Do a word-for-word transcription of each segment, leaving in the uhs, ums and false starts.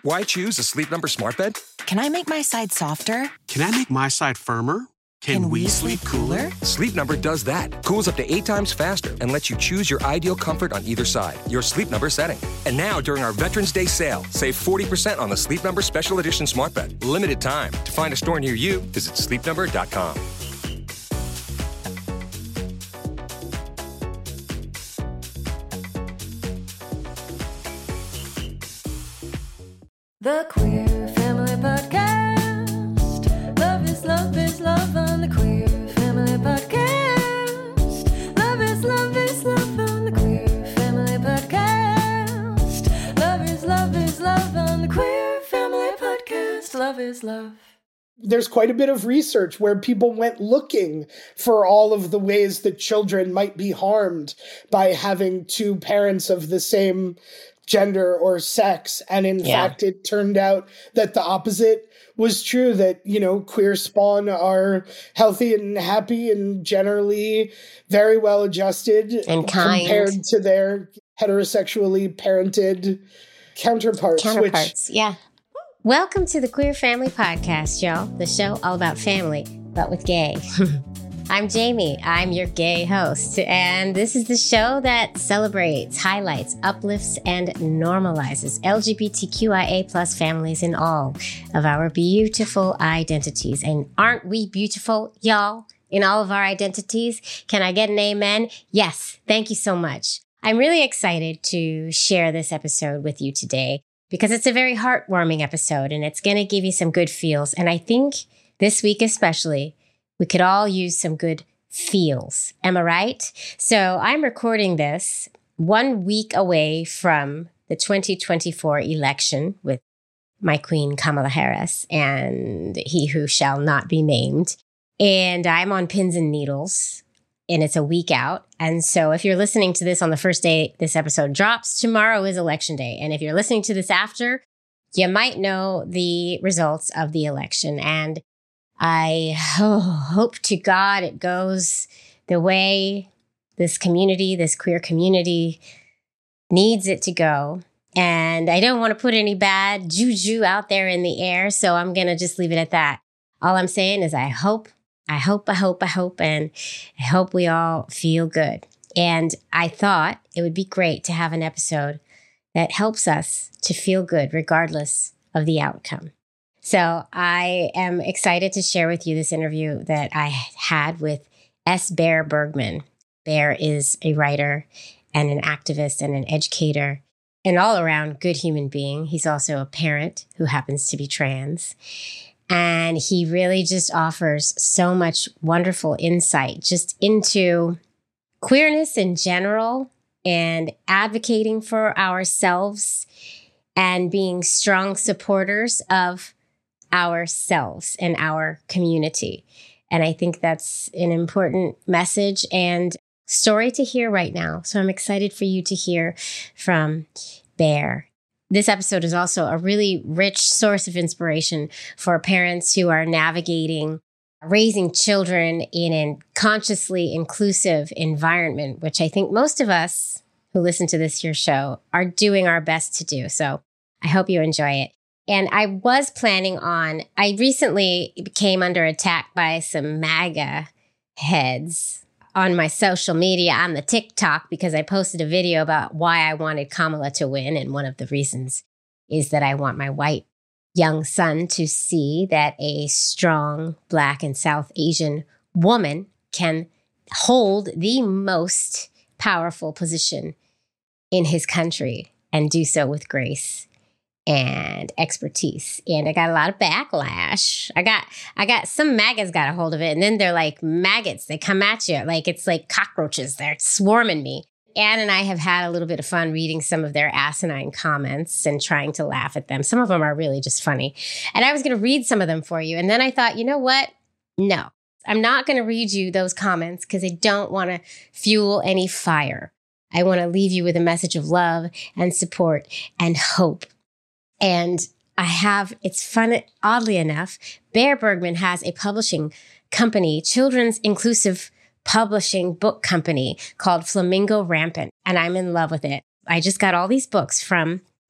Why choose a Sleep Number smart bed? Can I make my side softer? Can I make my side firmer? Can, Can we, we sleep cooler? Sleep Number does that. Cools up to eight times faster and lets you choose your ideal comfort on either side. Your Sleep Number setting. And now, during our Veterans Day sale, save forty percent on the Sleep Number Special Edition smart bed. Limited time. To find a store near you, visit sleep number dot com. The Queer Family Podcast. Love is love is love on the Queer Family Podcast. Love is love is love on the Queer Family Podcast. Love is love is love on the Queer Family Podcast. Love is love. There's quite a bit of research where people went looking for all of the ways that children might be harmed by having two parents of the same gender or sex. And in Yeah. fact, it turned out that the opposite was true, that, you know, queer spawn are healthy and happy and generally very well adjusted And kind. compared to their heterosexually parented counterparts. Counterparts, yeah. Welcome to the Queer Family Podcast, y'all. The show all about family, but with gay. I'm Jamie. I'm your gay host, and this is the show that celebrates, highlights, uplifts, and normalizes L G B T Q I A plus families in all of our beautiful identities. And aren't we beautiful, y'all, in all of our identities? Can I get an amen? Yes. Thank you so much. I'm really excited to share this episode with you today because it's a very heartwarming episode and it's going to give you some good feels. And I think this week especially, we could all use some good feels. Am I right? So I'm recording this one week away from the twenty twenty-four election with my queen, Kamala Harris, and he who shall not be named. And I'm on pins and needles, and it's a week out. And so if you're listening to this on the first day this episode drops, tomorrow is election day. And if you're listening to this after, you might know the results of the election. And I oh, hope to God it goes the way this community, this queer community needs it to go. And I don't want to put any bad juju out there in the air, so I'm going to just leave it at that. All I'm saying is I hope, I hope, I hope, I hope, and I hope we all feel good. And I thought it would be great to have an episode that helps us to feel good regardless of the outcome. So I am excited to share with you this interview that I had with S. Bear Bergman. Bear is a writer and an activist and an educator, an all-around good human being. He's also a parent who happens to be trans. And he really just offers so much wonderful insight just into queerness in general and advocating for ourselves and being strong supporters of ourselves and our community. And I think that's an important message and story to hear right now. So I'm excited for you to hear from Bear. This episode is also a really rich source of inspiration for parents who are navigating raising children in a consciously inclusive environment, which I think most of us who listen to this here show are doing our best to do. So I hope you enjoy it. And I was planning on, I recently came under attack by some MAGA heads on my social media, on the TikTok, because I posted a video about why I wanted Kamala to win. And one of the reasons is that I want my white young son to see that a strong Black and South Asian woman can hold the most powerful position in his country and do so with grace and expertise. And I got a lot of backlash. I got, I got some maggots got a hold of it. And then they're like maggots. They come at you like it's like cockroaches. They're swarming me. Anne and I have had a little bit of fun reading some of their asinine comments and trying to laugh at them. Some of them are really just funny. And I was going to read some of them for you. And then I thought, you know what? No, I'm not going to read you those comments because I don't want to fuel any fire. I want to leave you with a message of love and support and hope. And I have, it's fun, oddly enough, Bear Bergman has a publishing company, children's inclusive publishing book company called Flamingo Rampant. And I'm in love with it. I just got all these books from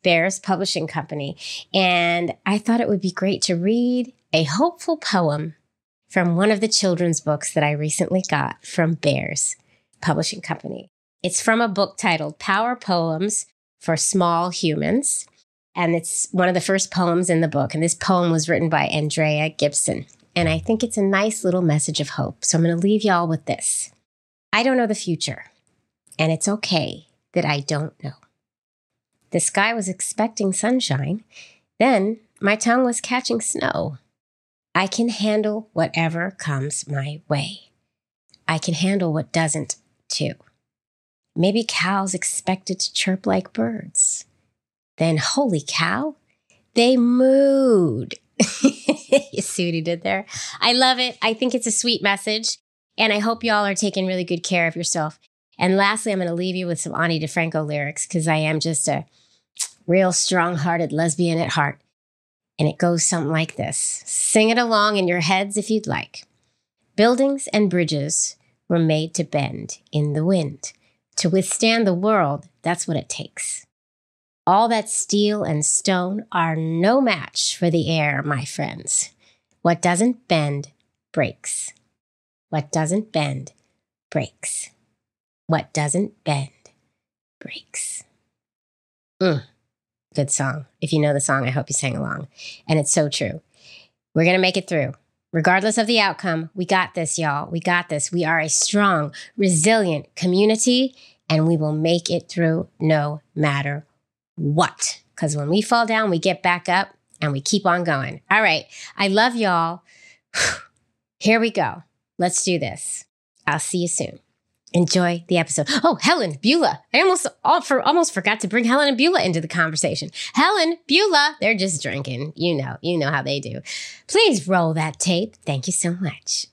Bears Publishing Company. And I thought it would be great to read a hopeful poem from one of the children's books that I recently got from Bears Publishing Company. It's from a book titled Power Poems for Small Humans. And it's one of the first poems in the book. And this poem was written by Andrea Gibson. And I think it's a nice little message of hope. So I'm going to leave y'all with this. I don't know the future, and it's okay that I don't know. The sky was expecting sunshine. Then my tongue was catching snow. I can handle whatever comes my way. I can handle what doesn't, too. Maybe cows expected to chirp like birds. Then, holy cow, they mooed. You see what he did there? I love it. I think it's a sweet message. And I hope y'all are taking really good care of yourself. And lastly, I'm going to leave you with some Ani DiFranco lyrics because I am just a real strong-hearted lesbian at heart. And it goes something like this. Sing it along in your heads if you'd like. Buildings and bridges were made to bend in the wind. To withstand the world, that's what it takes. All that steel and stone are no match for the air, my friends. What doesn't bend, breaks. What doesn't bend, breaks. What doesn't bend, breaks. Mm. Good song. If you know the song, I hope you sang along. And it's so true. We're going to make it through. Regardless of the outcome, we got this, y'all. We got this. We are a strong, resilient community, and we will make it through no matter what. Because when we fall down, we get back up and we keep on going. All right. I love y'all. Here we go. Let's do this. I'll see you soon. Enjoy the episode. Oh, Helen, Beulah. I almost for, almost forgot to bring Helen and Beulah into the conversation. Helen, Beulah, they're just drinking. You know, you know how they do. Please roll that tape. Thank you so much.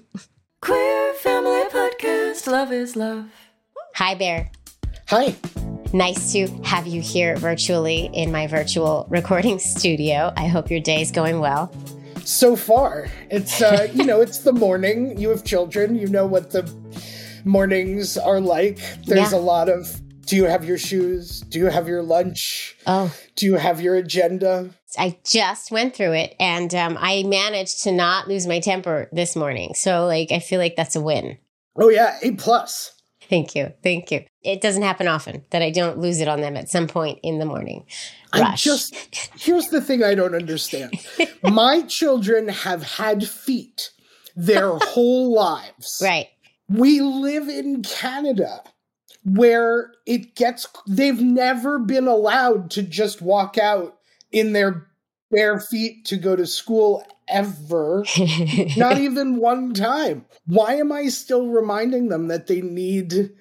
Queer Family Podcast. Love is love. Hi, Bear. Hi. Nice to have you here virtually in my virtual recording studio. I hope your day is going well. So far, it's, uh, you know, it's the morning. You have children. You know what the mornings are like. There's Yeah. a lot of, do you have your shoes? Do you have your lunch? Oh, Do you have your agenda? I just went through it and um, I managed to not lose my temper this morning. So, like, I feel like that's a win. Oh, yeah, A plus. Thank you. Thank you. It doesn't happen often that I don't lose it on them at some point in the morning. I Rush. just, here's the thing I don't understand. My children have had feet their whole lives. Right. We live in Canada where it gets, they've never been allowed to just walk out in their bare feet to go to school ever. Not even one time. Why am I still reminding them that they need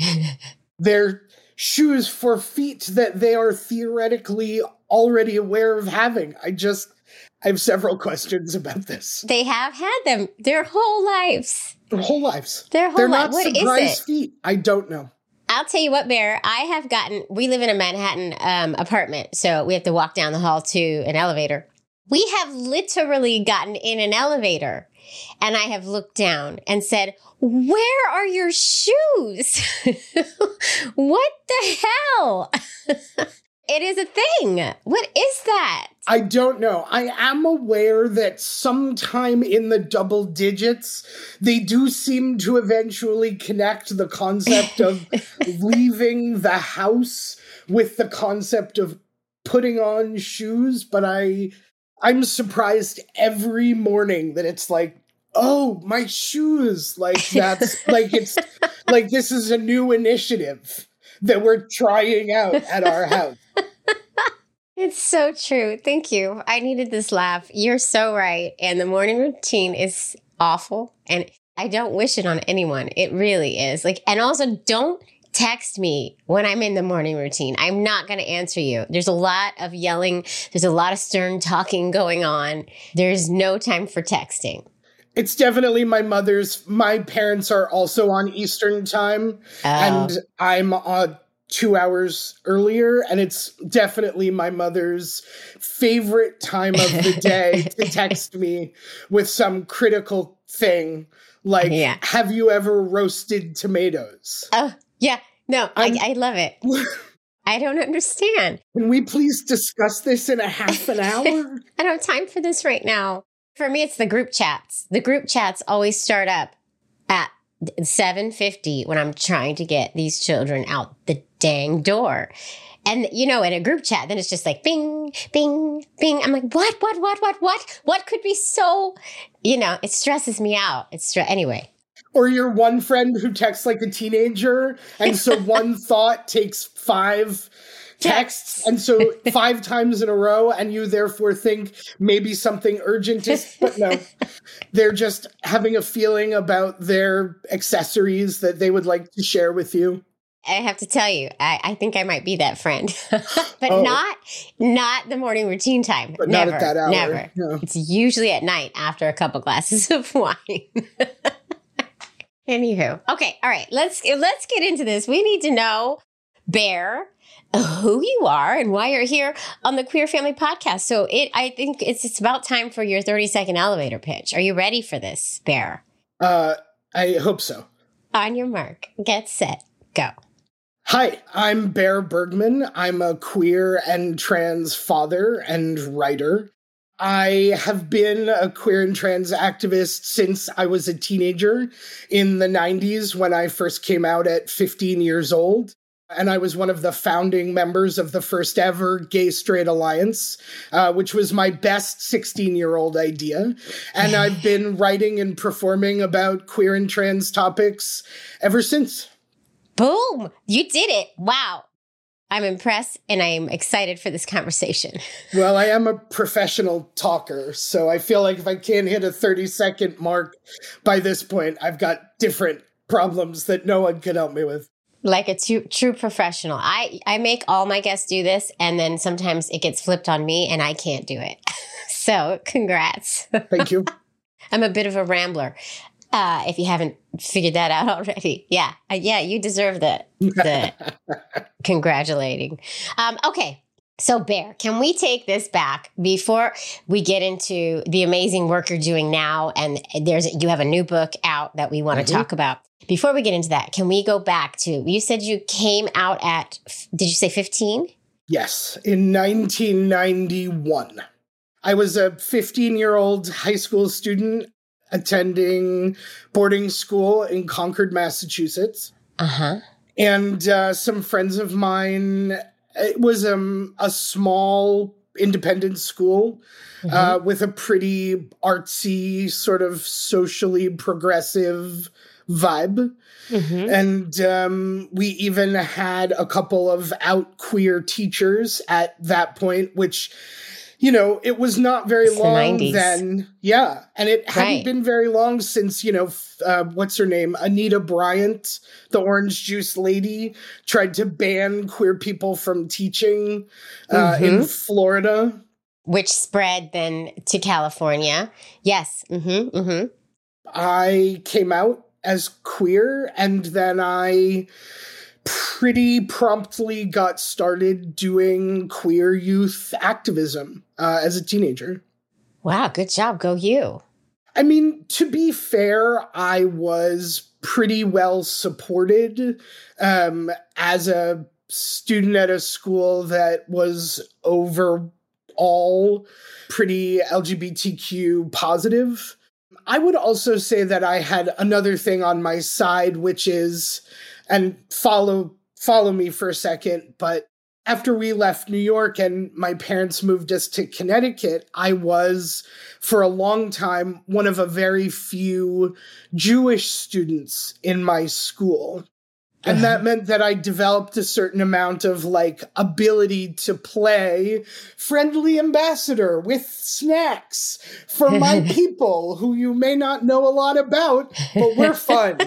their shoes for feet that they are theoretically already aware of having? I just, I have several questions about this. They have had them their whole lives. Their whole lives. Their whole They're li- not what is surprise it? feet. I don't know. I'll tell you what, Bear, I have gotten, we live in a Manhattan um, apartment, so we have to walk down the hall to an elevator. We have literally gotten in an elevator and I have looked down and said, where are your shoes? What the hell? It is a thing. What is that? I don't know. I am aware that sometime in the double digits, they do seem to eventually connect the concept of leaving the house with the concept of putting on shoes, but I, I'm surprised every morning that it's like, oh, my shoes. Like that's like, it's like, this is a new initiative that we're trying out at our house. It's so true. Thank you. I needed this laugh. You're so right. And the morning routine is awful. And I don't wish it on anyone. It really is. Like, and also don't text me when I'm in the morning routine. I'm not going to answer you. There's a lot of yelling. There's a lot of stern talking going on. There's no time for texting. It's definitely my mother's. My parents are also on Eastern time, Oh. and I'm uh, two hours earlier, and it's definitely my mother's favorite time of the day to text me with some critical thing like, Yeah. have you ever roasted tomatoes? Oh, yeah. No, I, I'm- I love it. I don't understand. Can we please discuss this in a half an hour? I don't have time for this right now. For me, it's the group chats. The group chats always start up at seven fifty when I'm trying to get these children out the dang door. And, you know, in a group chat, then it's just like, bing, bing, bing. I'm like, what, what, what, what, what? What could be so, you know, it stresses me out. It's stre- anyway. Or your one friend who texts like a teenager, and so one thought takes five texts, and so five times in a row, and you therefore think maybe something urgent is, but no. They're just having a feeling about their accessories that they would like to share with you. I have to tell you, I, I think I might be that friend, but oh. not not the morning routine time. But never, not at that hour. Never. No. It's usually at night after a couple glasses of wine. Anywho, okay, all right. Let's let's get into this. We need to know, Bear, who you are and why you're here on the Queer Family Podcast. So it, I think it's it's about time for your thirty second elevator pitch. Are you ready for this, Bear? Uh, I hope so. On your mark, get set, go. Hi, I'm Bear Bergman. I'm a queer and trans father and writer. I have been a queer and trans activist since I was a teenager in the nineties when I first came out at fifteen years old. And I was one of the founding members of the first ever Gay Straight Alliance, uh, which was my best sixteen-year-old idea. And I've been writing and performing about queer and trans topics ever since. Boom! You did it. Wow. I'm impressed and I'm excited for this conversation. Well, I am a professional talker, so I feel like if I can't hit a thirty second mark by this point, I've got different problems that no one can help me with. Like a true, true professional. I, I make all my guests do this, and then sometimes it gets flipped on me and I can't do it. So congrats. Thank you. I'm a bit of a rambler. Uh, if you haven't figured that out already. Yeah. Uh, yeah, you deserve the, the congratulating. Um, okay. So, Bear, can we take this back before we get into the amazing work you're doing now? And there's you have a new book out that we want to mm-hmm. talk about. Before we get into that, can we go back to, you said you came out at, did you say fifteen? Yes, in nineteen ninety-one. I was a fifteen-year-old high school student attending boarding school in Concord, Massachusetts. Uh-huh. And uh, some friends of mine, it was um, a small independent school mm-hmm. uh, with a pretty artsy, sort of socially progressive vibe. Mm-hmm. And um, we even had a couple of out queer teachers at that point, which, you know, it was not very it's long the then. Yeah. And it hadn't right. been very long since, you know, uh, what's her name? Anita Bryant, the orange juice lady, tried to ban queer people from teaching uh, mm-hmm. in Florida. Which spread then to California. Yes. Mm-hmm. Mm-hmm. I came out as queer, and then I pretty promptly got started doing queer youth activism uh, as a teenager. Wow, good job. Go you. I mean, to be fair, I was pretty well supported um, as a student at a school that was overall pretty L G B T Q positive. I would also say that I had another thing on my side, which is, and follow follow me for a second, but after we left New York and my parents moved us to Connecticut, I was, for a long time, one of a very few Jewish students in my school. And that meant that I developed a certain amount of, like, ability to play friendly ambassador with snacks for my people who you may not know a lot about, but we're fun.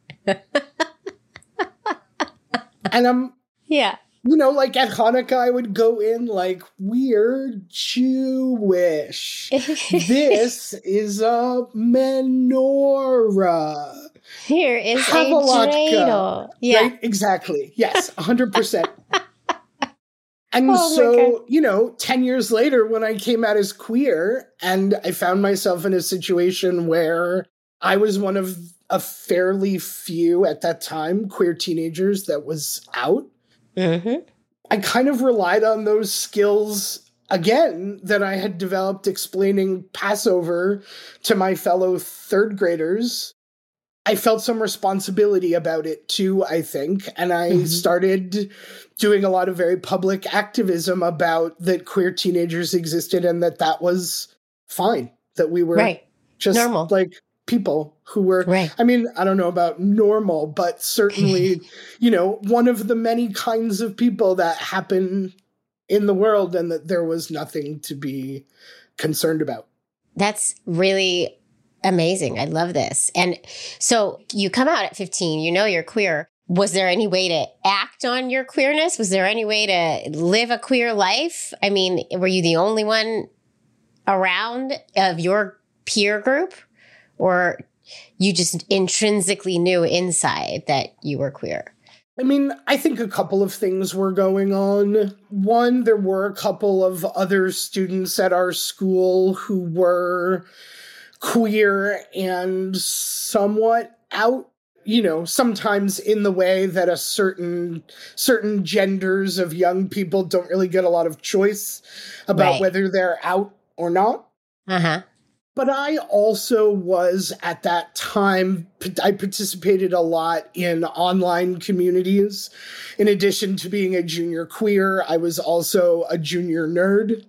And I'm, yeah. you know, like at Hanukkah, I would go in like, we're Jewish. This is a menorah. Here is Have a, a dreidel. Yeah. Right? Exactly. Yes, one hundred percent. And oh so, you know, ten years later, when I came out as queer, and I found myself in a situation where I was one of a fairly few, at that time, queer teenagers that was out, mm-hmm. I kind of relied on those skills again that I had developed explaining Passover to my fellow third graders. I felt some responsibility about it too, I think. And I mm-hmm. started doing a lot of very public activism about that queer teenagers existed and that that was fine, that we were right. just normal. Like people who were, right. I mean, I don't know about normal, but certainly, you know, one of the many kinds of people that happen in the world and that there was nothing to be concerned about. That's really amazing. I love this. And so you come out at fifteen, you know you're queer. Was there any way to act on your queerness? Was there any way to live a queer life? I mean, were you the only one around of your peer group? Or you just intrinsically knew inside that you were queer? I mean, I think a couple of things were going on. One, there were a couple of other students at our school who were queer and somewhat out, you know, sometimes in the way that a certain certain genders of young people don't really get a lot of choice about right. whether they're out or not. Uh-huh. But I also was, at that time, I participated a lot in online communities. In addition to being a junior queer, I was also a junior nerd.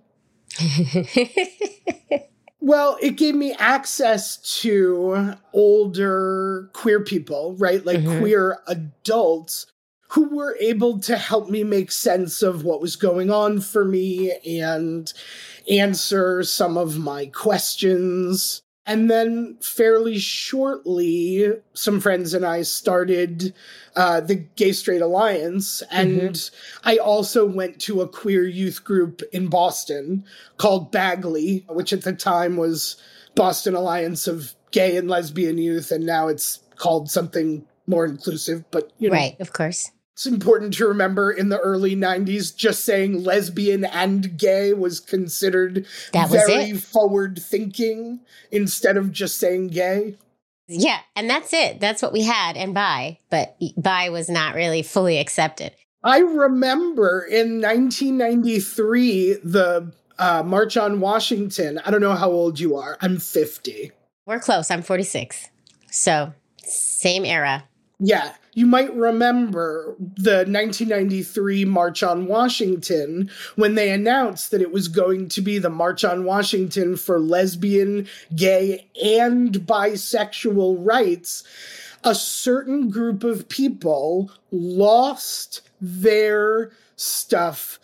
Well, it gave me access to older queer people, right? Like mm-hmm. queer adults who were able to help me make sense of what was going on for me and answer some of my questions. And then fairly shortly, some friends and I started uh, the Gay Straight Alliance. And mm-hmm. I also went to a queer youth group in Boston called Bagley, which at the time was Boston Alliance of Gay and Lesbian Youth. And now it's called something more inclusive. But, you know. Right, of course. It's important to remember in the early nineties, just saying lesbian and gay was considered that was very it. forward thinking instead of just saying gay. Yeah, and that's it. That's what we had, and bi, but bi was not really fully accepted. I remember in nineteen ninety-three, the uh, March on Washington. I don't know how old you are. I'm fifty. We're close. I'm forty-six. So same era. Yeah. You might remember the nineteen ninety-three March on Washington when they announced that it was going to be the March on Washington for lesbian, gay, and bisexual rights. A certain group of people lost their stuff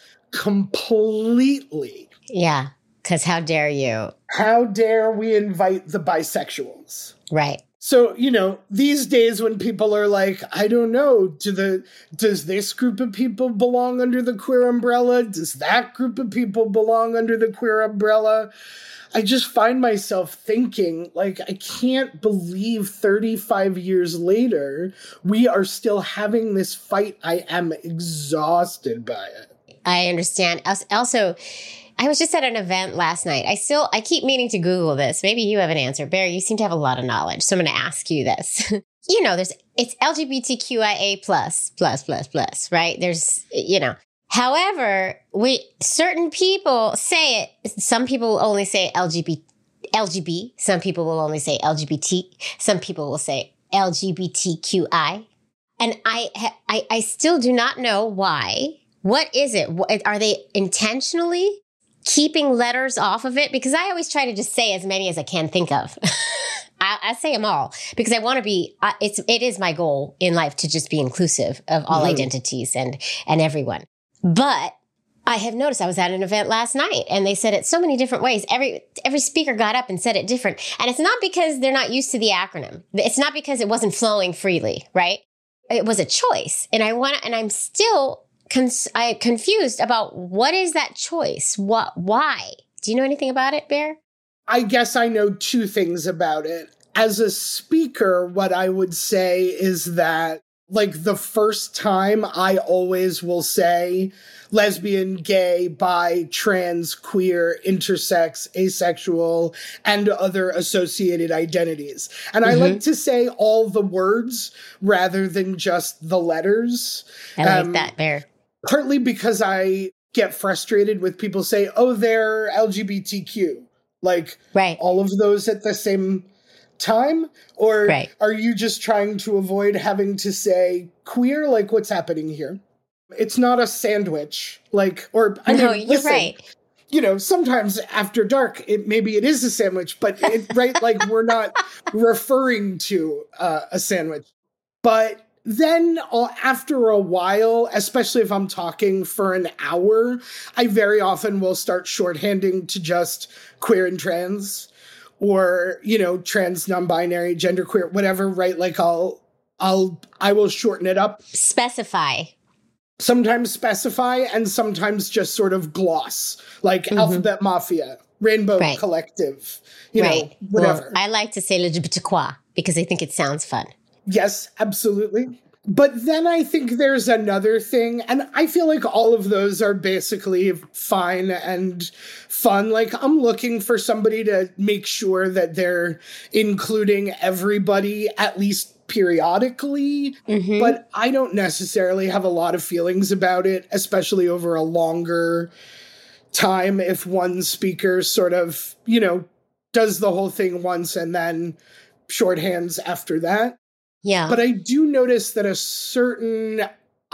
completely. Yeah, because how dare you? How dare we invite the bisexuals? Right. So, you know, these days when people are like, I don't know, do the does this group of people belong under the queer umbrella? Does that group of people belong under the queer umbrella? I just find myself thinking, like, I can't believe thirty-five years later, we are still having this fight. I am exhausted by it. I understand. Also, I was just at an event last night. I still, I keep meaning to Google this. Maybe you have an answer. Barry, you seem to have a lot of knowledge. So I'm going to ask you this. You know, there's, it's L G B T Q I A plus, plus, plus, plus, right? There's, you know, however, we, certain people say it. Some people only say L G B T, L G B. Some people will only say L G B T. Some people will say L G B T Q I. And I, I, I still do not know why. What is it? Are they intentionally keeping letters off of it? Because I always try to just say as many as I can think of. I, I say them all because I want to be, uh, it's, it is my goal in life to just be inclusive of all mm. identities and, and everyone. But I have noticed, I was at an event last night and they said it so many different ways. Every, every speaker got up and said it different. And it's not because they're not used to the acronym. It's not because it wasn't flowing freely, right? It was a choice. And I want to, and I'm still Cons- I confused about what is that choice? What? Why? Do you know anything about it, Bear? I guess I know two things about it. As a speaker, what I would say is that, like, the first time I always will say lesbian, gay, bi, trans, queer, intersex, asexual, and other associated identities. And mm-hmm. I like to say all the words rather than just the letters. I like um, that, Bear. partly because I get frustrated with people say, oh, they're L G B T Q. Like, right. all of those at the same time? Or right. are you just trying to avoid having to say queer? Like, what's happening here? It's not a sandwich. Like, or, I no, mean, you're listen, right. You know, sometimes after dark, it maybe it is a sandwich, but it, right, like we're not referring to uh, a sandwich. But then uh, after a while, especially if I'm talking for an hour, I very often will start shorthanding to just queer and trans, or, you know, trans, non-binary, genderqueer, whatever, right? Like I'll, I'll, I will shorten it up. Specify. Sometimes specify and sometimes just sort of gloss, like mm-hmm. Alphabet Mafia, Rainbow right. Collective, you right. know, whatever. Well, I like to say le quoi because I think it sounds fun. Yes, absolutely. But then I think there's another thing, and I feel like all of those are basically fine and fun. Like, I'm looking for somebody to make sure that they're including everybody, at least periodically, mm-hmm. but I don't necessarily have a lot of feelings about it, especially over a longer time. If one speaker sort of, you know, does the whole thing once and then shorthands after that. Yeah. But I do notice that a certain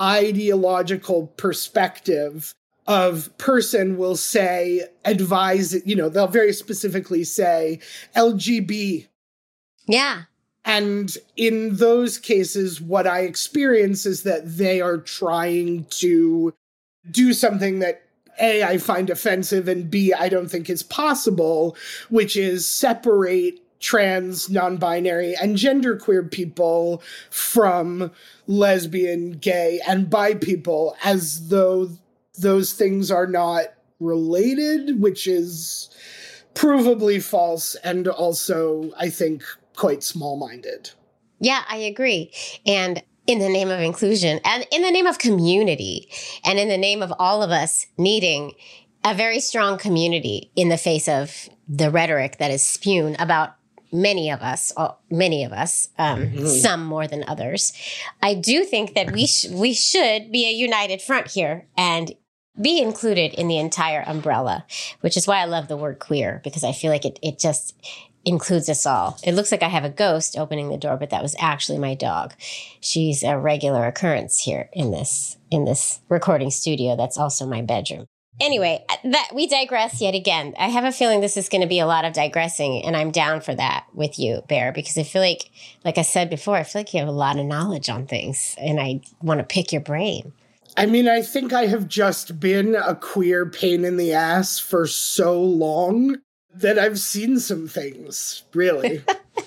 ideological perspective of person will say, advise, you know, they'll very specifically say L G B. Yeah. And in those cases, what I experience is that they are trying to do something that, A, I find offensive, and B, I don't think is possible, which is separate trans, non-binary, and genderqueer people from lesbian, gay, and bi people, as though those things are not related, which is provably false and also, I think, quite small-minded. Yeah, I agree. And in the name of inclusion and in the name of community and in the name of all of us needing a very strong community in the face of the rhetoric that is spewed about many of us, many of us, um, mm-hmm. some more than others, I do think that we sh- we should be a united front here and be included in the entire umbrella, which is why I love the word queer, because I feel like it it just includes us all. It looks like I have a ghost opening the door, but that was actually my dog. She's a regular occurrence here in this in this recording studio. That's also my bedroom. Anyway, that we digress yet again. I have a feeling this is going to be a lot of digressing, and I'm down for that with you, Bear, because I feel like, like I said before, I feel like you have a lot of knowledge on things, and I want to pick your brain. I mean, I think I have just been a queer pain in the ass for so long that I've seen some things, really.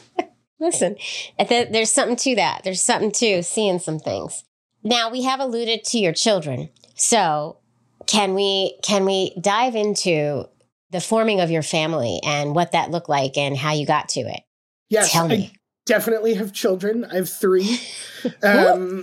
Listen, there's something to that. There's something to seeing some things. Now, we have alluded to your children, so Can we can we dive into the forming of your family and what that looked like and how you got to it? Yes, Tell me. I definitely have children. I have three. um,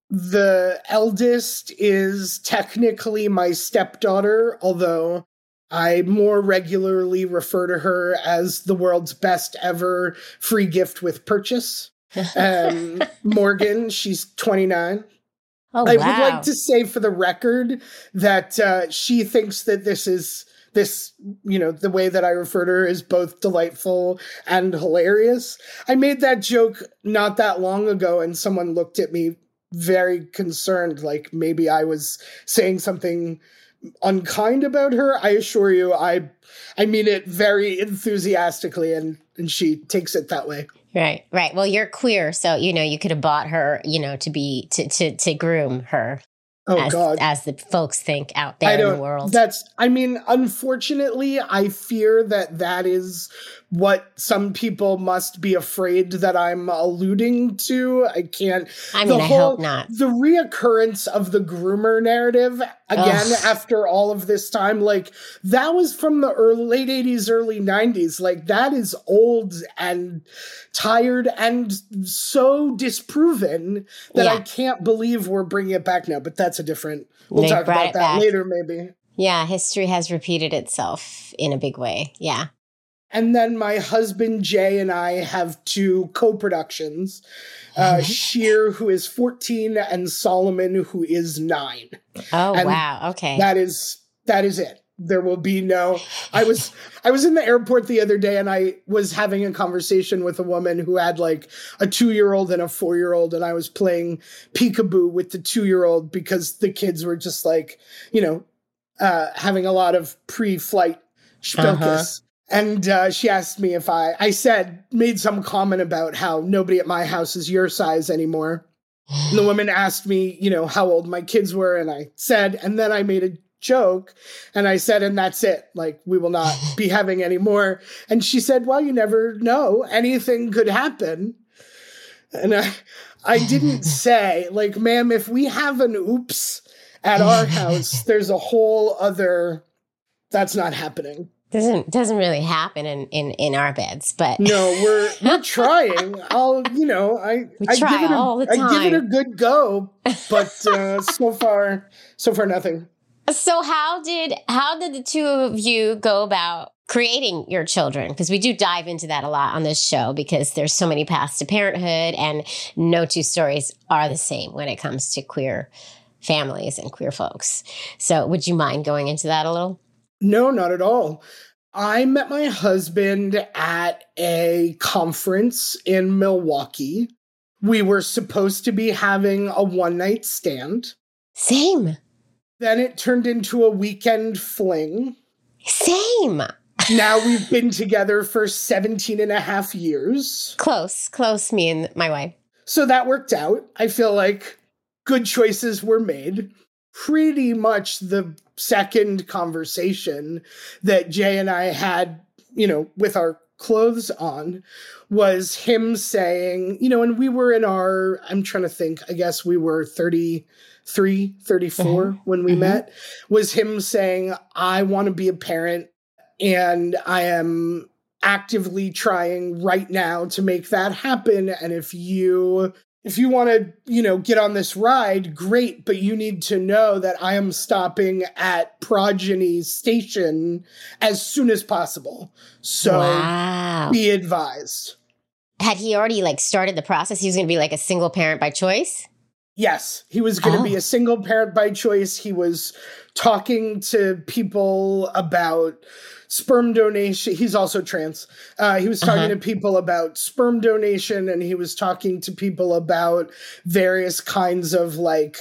the eldest is technically my stepdaughter, although I more regularly refer to her as the world's best ever free gift with purchase. Um, Morgan, she's twenty-nine. Oh, I wow. would like to say for the record that uh, she thinks that this is, this, you know, the way that I refer to her is both delightful and hilarious. I made that joke not that long ago, and someone looked at me very concerned, like maybe I was saying something unkind about her. I assure you, I I mean it very enthusiastically, and, and she takes it that way. Right, right. Well, you're queer, so, you know, you could have bought her, you know, to be, to, to, to groom her. Oh, as, God. As the folks think out there I don't, in the world. That's, I mean, unfortunately, I fear that that is what some people must be afraid that I'm alluding to. I can't. I mean, I whole, hope not. The reoccurrence of the groomer narrative, again, Ugh. after all of this time, like, that was from the early, late eighties, early nineties. Like, that is old and tired and so disproven that yeah. I can't believe we're bringing it back now. But that's a different, we'll they talk about that back. later, maybe. Yeah, history has repeated itself in a big way. Yeah. And then my husband, Jay, and I have two co-productions, uh, Sheer, who is fourteen, and Solomon, who is nine. Oh, and wow. Okay. That is, that is it. There will be no, I was, I was in the airport the other day and I was having a conversation with a woman who had like a two-year-old and a four-year-old. And I was playing peekaboo with the two-year-old because the kids were just like, you know, uh, having a lot of pre-flight spilkus. Uh-huh. And uh, she asked me if I, I said, made some comment about how nobody at my house is your size anymore. And the woman asked me, you know, how old my kids were. And I said, and then I made a joke. And I said, and that's it. Like, we will not be having any more. And she said, well, you never know. Anything could happen. And I, I didn't say, like, ma'am, if we have an oops at our house, there's a whole other, that's not happening. Doesn't doesn't really happen in, in, in our beds, but no, we're we're trying. I'll you know I we I try give it a, all the time. I give it a good go, but uh, so far so far nothing. So how did how did the two of you go about creating your children? Because we do dive into that a lot on this show because there's so many paths to parenthood, and no two stories are the same when it comes to queer families and queer folks. So would you mind going into that a little? No, not at all. I met my husband at a conference in Milwaukee. We were supposed to be having a one-night stand. Same. Then it turned into a weekend fling. Same. Now we've been together for seventeen and a half years. Close, close, me and my wife. So that worked out. I feel like good choices were made. Pretty much the second conversation that Jay and I had, you know, with our clothes on was him saying, you know, and we were in our, I'm trying to think, I guess we were thirty-three, thirty-four mm-hmm. when we mm-hmm. met, was him saying, I want to be a parent and I am actively trying right now to make that happen. And if you If you want to, you know, get on this ride, great, but you need to know that I am stopping at Progeny Station as soon as possible. So wow. Be advised. Had he already, like, started the process? He was going to be, like, a single parent by choice? Yes, he was going to oh. be a single parent by choice. He was talking to people about sperm donation. He's also trans. Uh, he was talking uh-huh. to people about sperm donation, and he was talking to people about various kinds of like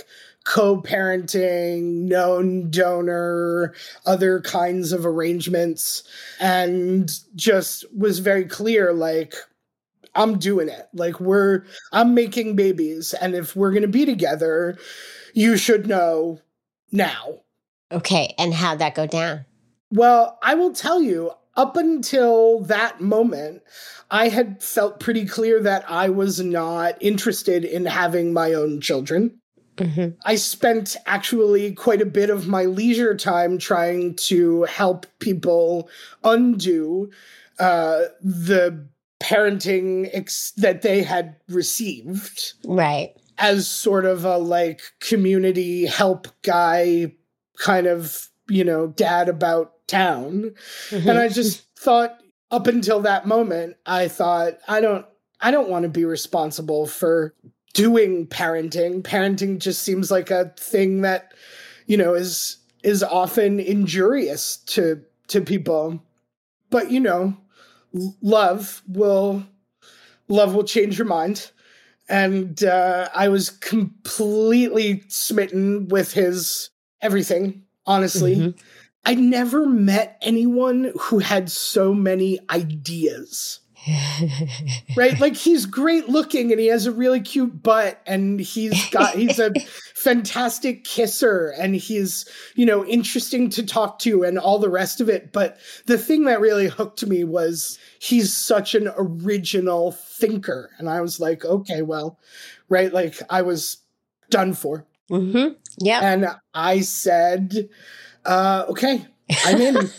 co-parenting, known donor, other kinds of arrangements, and just was very clear, like, I'm doing it. Like we're, I'm making babies. And if we're going to be together, you should know now. Okay. And how'd that go down? Well, I will tell you, up until that moment, I had felt pretty clear that I was not interested in having my own children. Mm-hmm. I spent actually quite a bit of my leisure time trying to help people undo uh, the parenting ex- that they had received. Right. As sort of a like community help guy kind of, you know, dad about town. Mm-hmm. And I just thought up until that moment, I thought, I don't, I don't want to be responsible for doing parenting. Parenting just seems like a thing that, you know, is, is often injurious to, to people. But, you know, love will, love will change your mind. And uh, I was completely smitten with his everything, honestly. Mm-hmm. I never met anyone who had so many ideas. Right? Like he's great looking and he has a really cute butt and he's got, he's a fantastic kisser and he's, you know, interesting to talk to and all the rest of it. But the thing that really hooked me was he's such an original thinker. And I was like, okay, well, right. Like I was done for. Mm-hmm. Yeah. And I said, uh, okay, I'm in.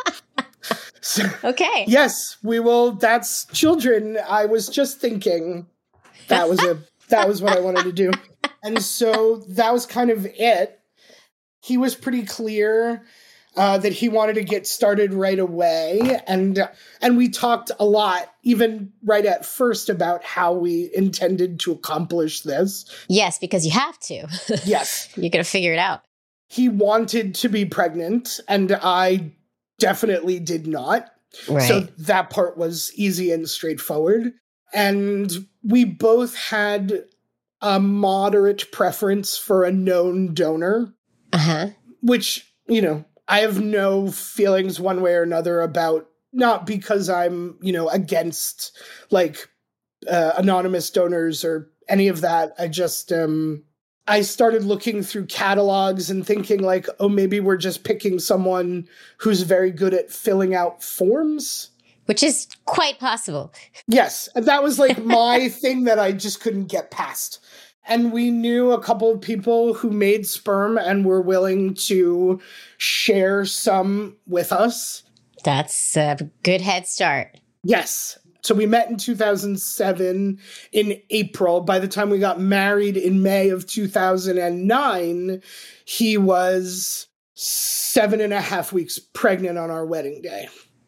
So, okay. Yes, we will. That's children. I was just thinking that was a that was what I wanted to do. And so that was kind of it. He was pretty clear. uh, that he wanted to get started right away. And, and we talked a lot, even right at first, about how we intended to accomplish this. Yes, because you have to. Yes. You're going to figure it out. He wanted to be pregnant, and I definitely did not. Right. So that part was easy and straightforward. And we both had a moderate preference for a known donor, uh-huh. which, you know, I have no feelings one way or another about, not because I'm, you know, against like uh, anonymous donors or any of that. I just, um, I started looking through catalogs and thinking like, oh, maybe we're just picking someone who's very good at filling out forms. Which is quite possible. Yes. That was like my thing that I just couldn't get past. And we knew a couple of people who made sperm and were willing to share some with us. That's a good head start. Yes. So we met in two thousand seven in April. By the time we got married in May of two thousand nine, he was seven and a half weeks pregnant on our wedding day.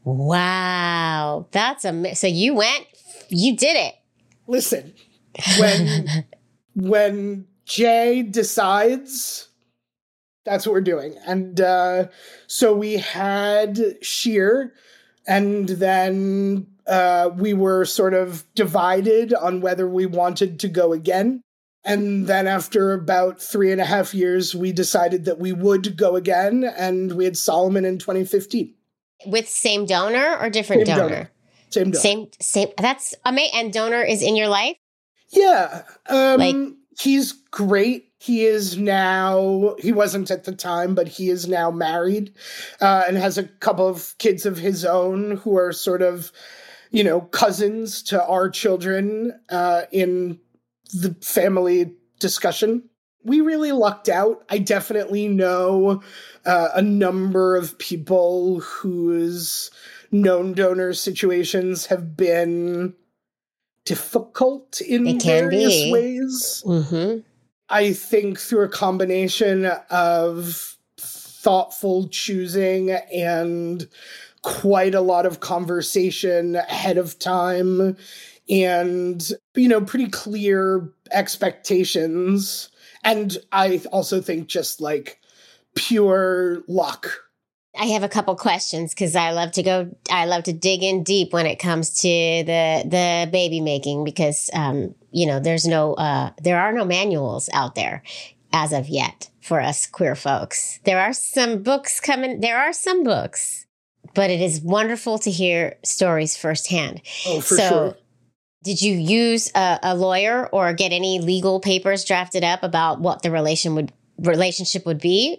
Wow. That's amazing. So you went, you did it. Listen, when, when Jay decides, that's what we're doing. And uh, so we had Sheer, and then uh, we were sort of divided on whether we wanted to go again. And then after about three and a half years, we decided that we would go again, and we had Solomon in twenty fifteen. With same donor or different Same donor? donor. Same donor. Same, same. That's amazing. And donor is in your life? Yeah. Um, Like- he's great. He is now, he wasn't at the time, but he is now married uh, and has a couple of kids of his own who are sort of, you know, cousins to our children uh, in the family discussion. We really lucked out. I definitely know uh, a number of people whose known donor situations have been difficult in It can various be. ways. Mm-hmm. I think through a combination of thoughtful choosing and quite a lot of conversation ahead of time and, you know, pretty clear expectations. And I also think just like pure luck. I have a couple questions because I love to go, I love to dig in deep when it comes to the, the baby making because, um, you know, there's no, uh, there are no manuals out there as of yet for us queer folks. There are some books coming, there are some books, but it is wonderful to hear stories firsthand. Oh, for so, sure. Did you use a, a lawyer or get any legal papers drafted up about what the relation would relationship would be?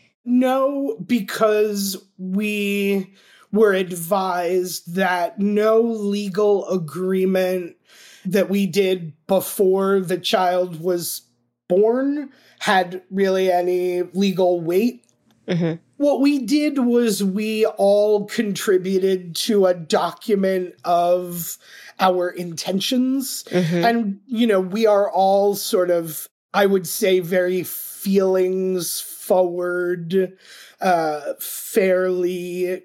No, because we were advised that no legal agreement that we did before the child was born had really any legal weight. Mm-hmm. What we did was we all contributed to a document of our intentions. Mm-hmm. And, you know, we are all sort of, I would say, very feelings forward, uh, fairly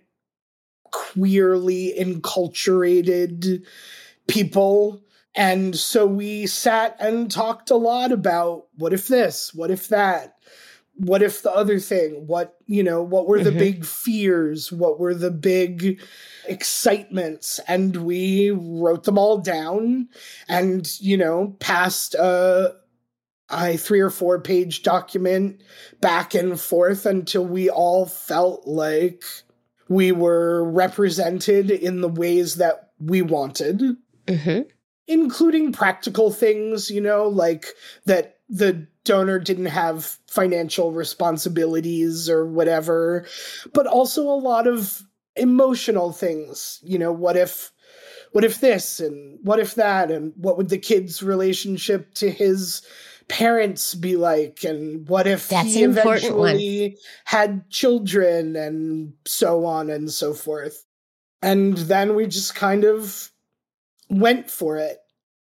queerly enculturated people. And so we sat and talked a lot about what if this, what if that, what if the other thing, what, you know, what were the Mm-hmm. big fears, what were the big excitements, and we wrote them all down and, you know, passed a, a three or four page document back and forth until we all felt like we were represented in the ways that we wanted. Mm-hmm. Including practical things, you know, like that the donor didn't have financial responsibilities or whatever, but also a lot of emotional things. You know, what if, what if this and what if that, and what would the kid's relationship to his parents be like, and what if That's he an important eventually had children, and so on and so forth. And then we just kind of went for it.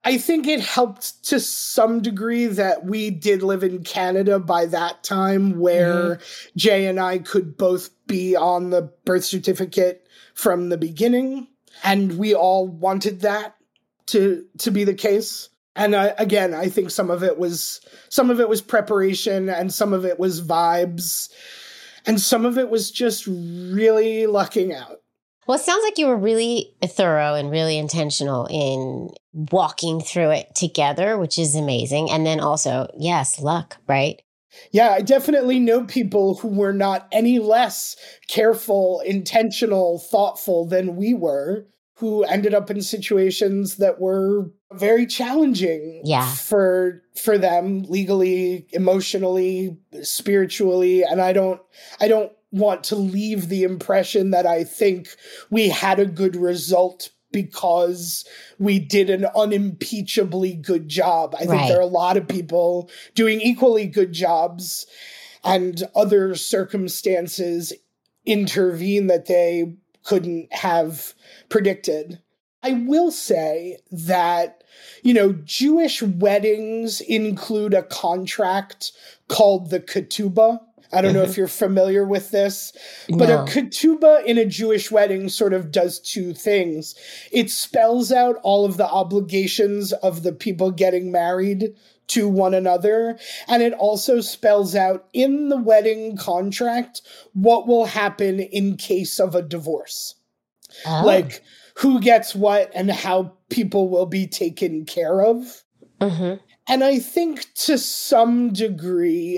I think it helped to some degree that we did live in Canada by that time, where mm-hmm. Jay and I could both be on the birth certificate from the beginning. And we all wanted that to to be the case. And I, again, I think some of it was some of it was preparation, and some of it was vibes, and some of it was just really lucking out. Well, it sounds like you were really thorough and really intentional in walking through it together, which is amazing. And then also, yes, luck, right? Yeah, I definitely know people who were not any less careful, intentional, thoughtful than we were, who ended up in situations that were very challenging yeah. for for them legally, emotionally, spiritually. And I don't I don't want to leave the impression that I think we had a good result because we did an unimpeachably good job. I think right. there are a lot of people doing equally good jobs, and other circumstances intervene that they couldn't have predicted. I will say that, you know, Jewish weddings include a contract called the ketubah. I don't know if you're familiar with this, but no. a ketubah in a Jewish wedding sort of does two things. It spells out all of the obligations of the people getting married to one another, and it also spells out in the wedding contract what will happen in case of a divorce. Oh. Like who gets what and how people will be taken care of. Mm-hmm. And I think to some degree,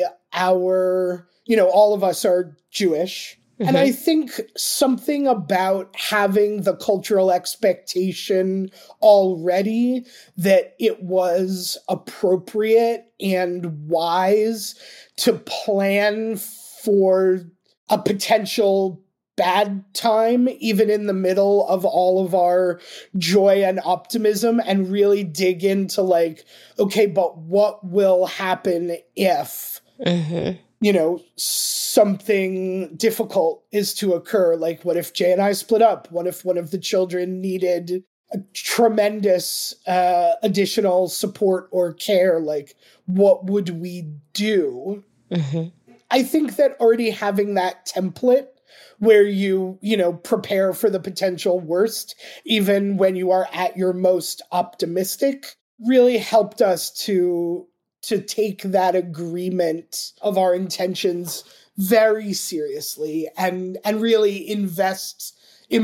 our... you know, all of us are Jewish. Mm-hmm. And I think something about having the cultural expectation already that it was appropriate and wise to plan for a potential bad time, even in the middle of all of our joy and optimism, and really dig into like, okay, but what will happen if... Mm-hmm. you know, something difficult is to occur. Like, what if Jay and I split up? What if one of the children needed a tremendous uh, additional support or care? Like, what would we do? Mm-hmm. I think that already having that template where you, you know, prepare for the potential worst, even when you are at your most optimistic, really helped us to to take that agreement of our intentions very seriously and, and really invest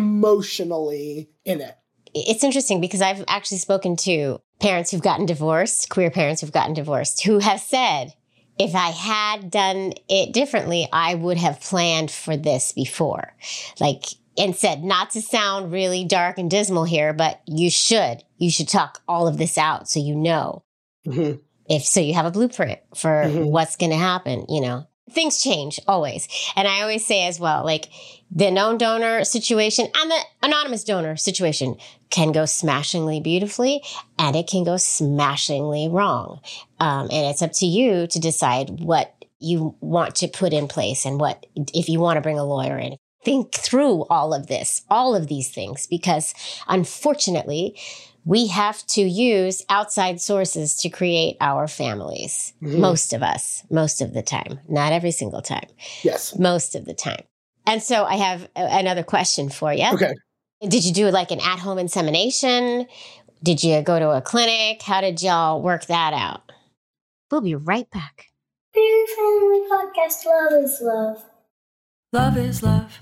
emotionally in it. It's interesting because I've actually spoken to parents who've gotten divorced, queer parents who've gotten divorced, who have said, if I had done it differently, I would have planned for this before. Like, and said, not to sound really dark and dismal here, but you should. You should talk all of this out so you know. Mm-hmm. If so, you have a blueprint for mm-hmm. what's going to happen, you know. Things change always. And I always say as well, like the known donor situation and the anonymous donor situation can go smashingly beautifully and it can go smashingly wrong. Um, and it's up to you to decide what you want to put in place and what, if you want to bring a lawyer in. Think through all of this, all of these things, because unfortunately, we have to use outside sources to create our families. Mm-hmm. Most of us, most of the time, not every single time. Yes. Most of the time. And so I have a- another question for you. Okay. Did you do like an at-home insemination? Did you go to a clinic? How did y'all work that out? We'll be right back. Queer Family Podcast, love is love. Love is love.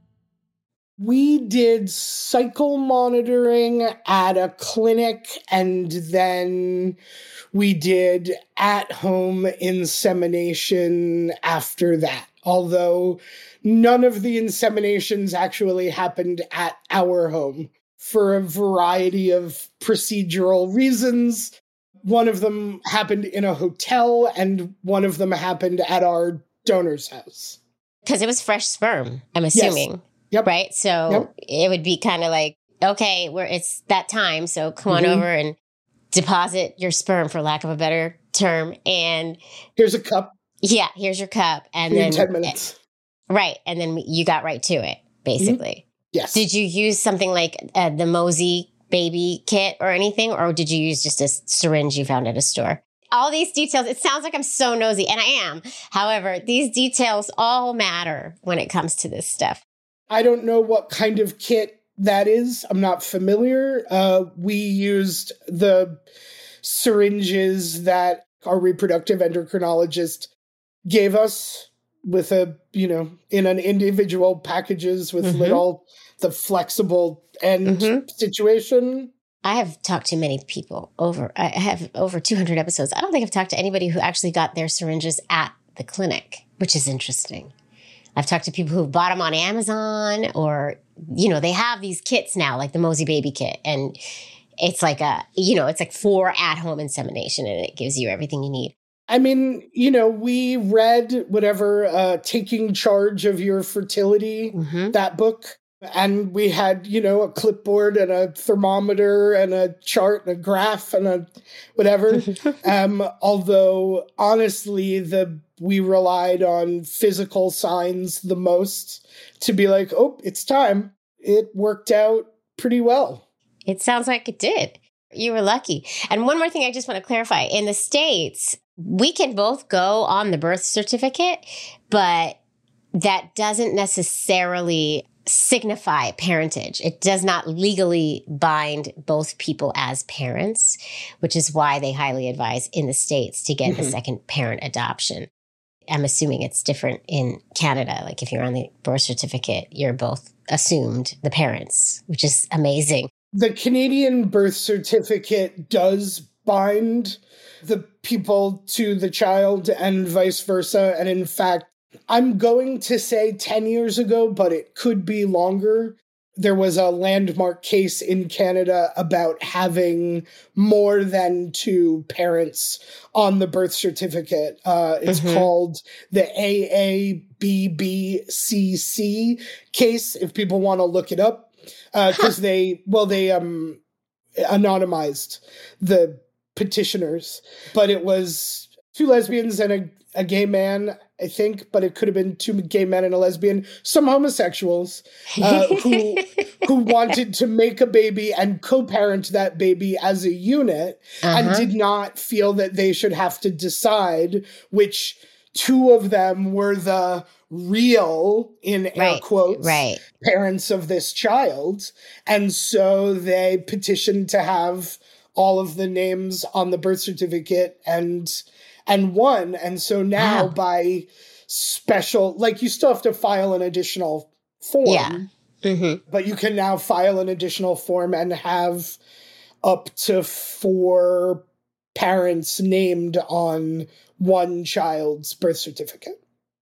We did cycle monitoring at a clinic, and then we did at-home insemination after that. Although none of the inseminations actually happened at our home for a variety of procedural reasons. One of them happened in a hotel, and one of them happened at our donor's house. Because it was fresh sperm, I'm assuming. Yes. Yep. Right? So yep. It would be kind of like, okay, where it's that time, so come on mm-hmm. over and deposit your sperm, for lack of a better term. And here's a cup. Yeah, here's your cup. And in then ten minutes. Right. And then you got right to it, basically. Mm-hmm. Yes. Did you use something like uh, the Mosey baby kit or anything? Or did you use just a syringe you found at a store? All these details, it sounds like I'm so nosy, and I am. However, these details all matter when it comes to this stuff. I don't know what kind of kit that is. I'm not familiar. Uh, we used the syringes that our reproductive endocrinologist gave us with a, you know, in an individual packages with mm-hmm. little, the flexible end mm-hmm. situation. I have talked to many people over, I have over two hundred episodes. I don't think I've talked to anybody who actually got their syringes at the clinic, which is interesting. I've talked to people who've bought them on Amazon or, you know, they have these kits now, like the Mosey Baby Kit. And it's like a, you know, it's like for at-home insemination and it gives you everything you need. I mean, you know, we read whatever, uh, Taking Charge of Your Fertility, mm-hmm. that book. And we had, you know, a clipboard and a thermometer and a chart and a graph and a whatever. um, although, honestly, the we relied on physical signs the most to be like, oh, it's time. It worked out pretty well. It sounds like it did. You were lucky. And one more thing I just want to clarify. In the States, we can both go on the birth certificate, but that doesn't necessarily signify parentage. It does not legally bind both people as parents, which is why they highly advise in the States to get mm-hmm. a second parent adoption. I'm assuming it's different in Canada. Like if you're on the birth certificate, you're both assumed the parents, which is amazing. The Canadian birth certificate does bind the people to the child and vice versa. And in fact, I'm going to say ten years ago, but it could be longer. There was a landmark case in Canada about having more than two parents on the birth certificate. Uh, it's mm-hmm. called the A A B B C C case, if people want to look it up. Because uh, they, well, they um, anonymized the petitioners. But it was two lesbians and a, a gay man, I think, but it could have been two gay men and a lesbian, some homosexuals uh, who who wanted to make a baby and co-parent that baby as a unit uh-huh. and did not feel that they should have to decide which two of them were the real, in air right, quotes, right. parents of this child. And so they petitioned to have all of the names on the birth certificate and and won. And so now wow. by special, like you still have to file an additional form, yeah. mm-hmm. but you can now file an additional form and have up to four parents named on one child's birth certificate.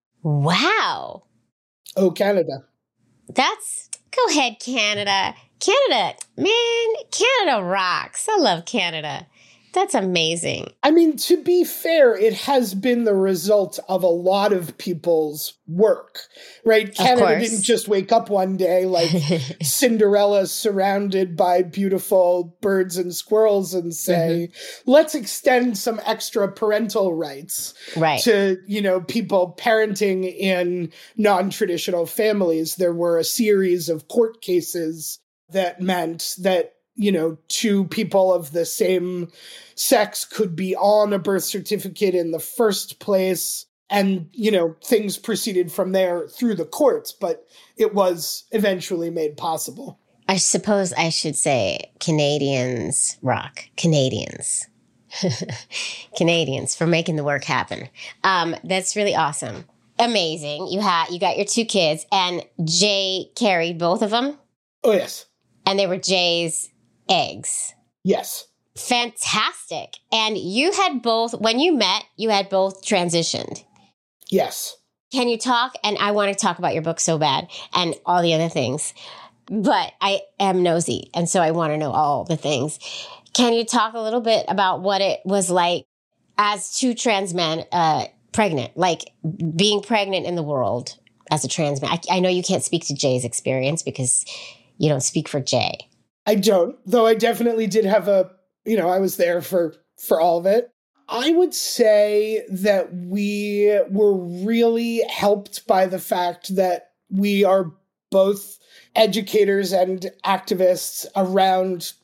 Wow. Oh, Canada. That's, go ahead, Canada. Canada, man, Canada rocks. I love Canada. That's amazing. I mean, to be fair, it has been the result of a lot of people's work, right? Canada didn't just wake up one day like Cinderella surrounded by beautiful birds and squirrels and say, mm-hmm. let's extend some extra parental rights right. to, you know, people parenting in non-traditional families. There were a series of court cases that meant that, you know, two people of the same sex could be on a birth certificate in the first place. And, you know, things proceeded from there through the courts, but it was eventually made possible. I suppose I should say Canadians rock. Canadians. Canadians for making the work happen. Um, that's really awesome. Amazing. You had, you got your two kids and Jay carried both of them? Oh, yes. And they were Jay's eggs. Yes. Fantastic. And you had both, when you met, you had both transitioned. Yes. Can you talk? And I want to talk about your book so bad and all the other things, but I am nosy. And so I want to know all the things. Can you talk a little bit about what it was like as two trans men, uh, pregnant, like being pregnant in the world as a trans man? I, I know you can't speak to Jay's experience because you don't speak for Jay. I don't, though I definitely did have a, you know, I was there for, for all of it. I would say that we were really helped by the fact that we are both educators and activists around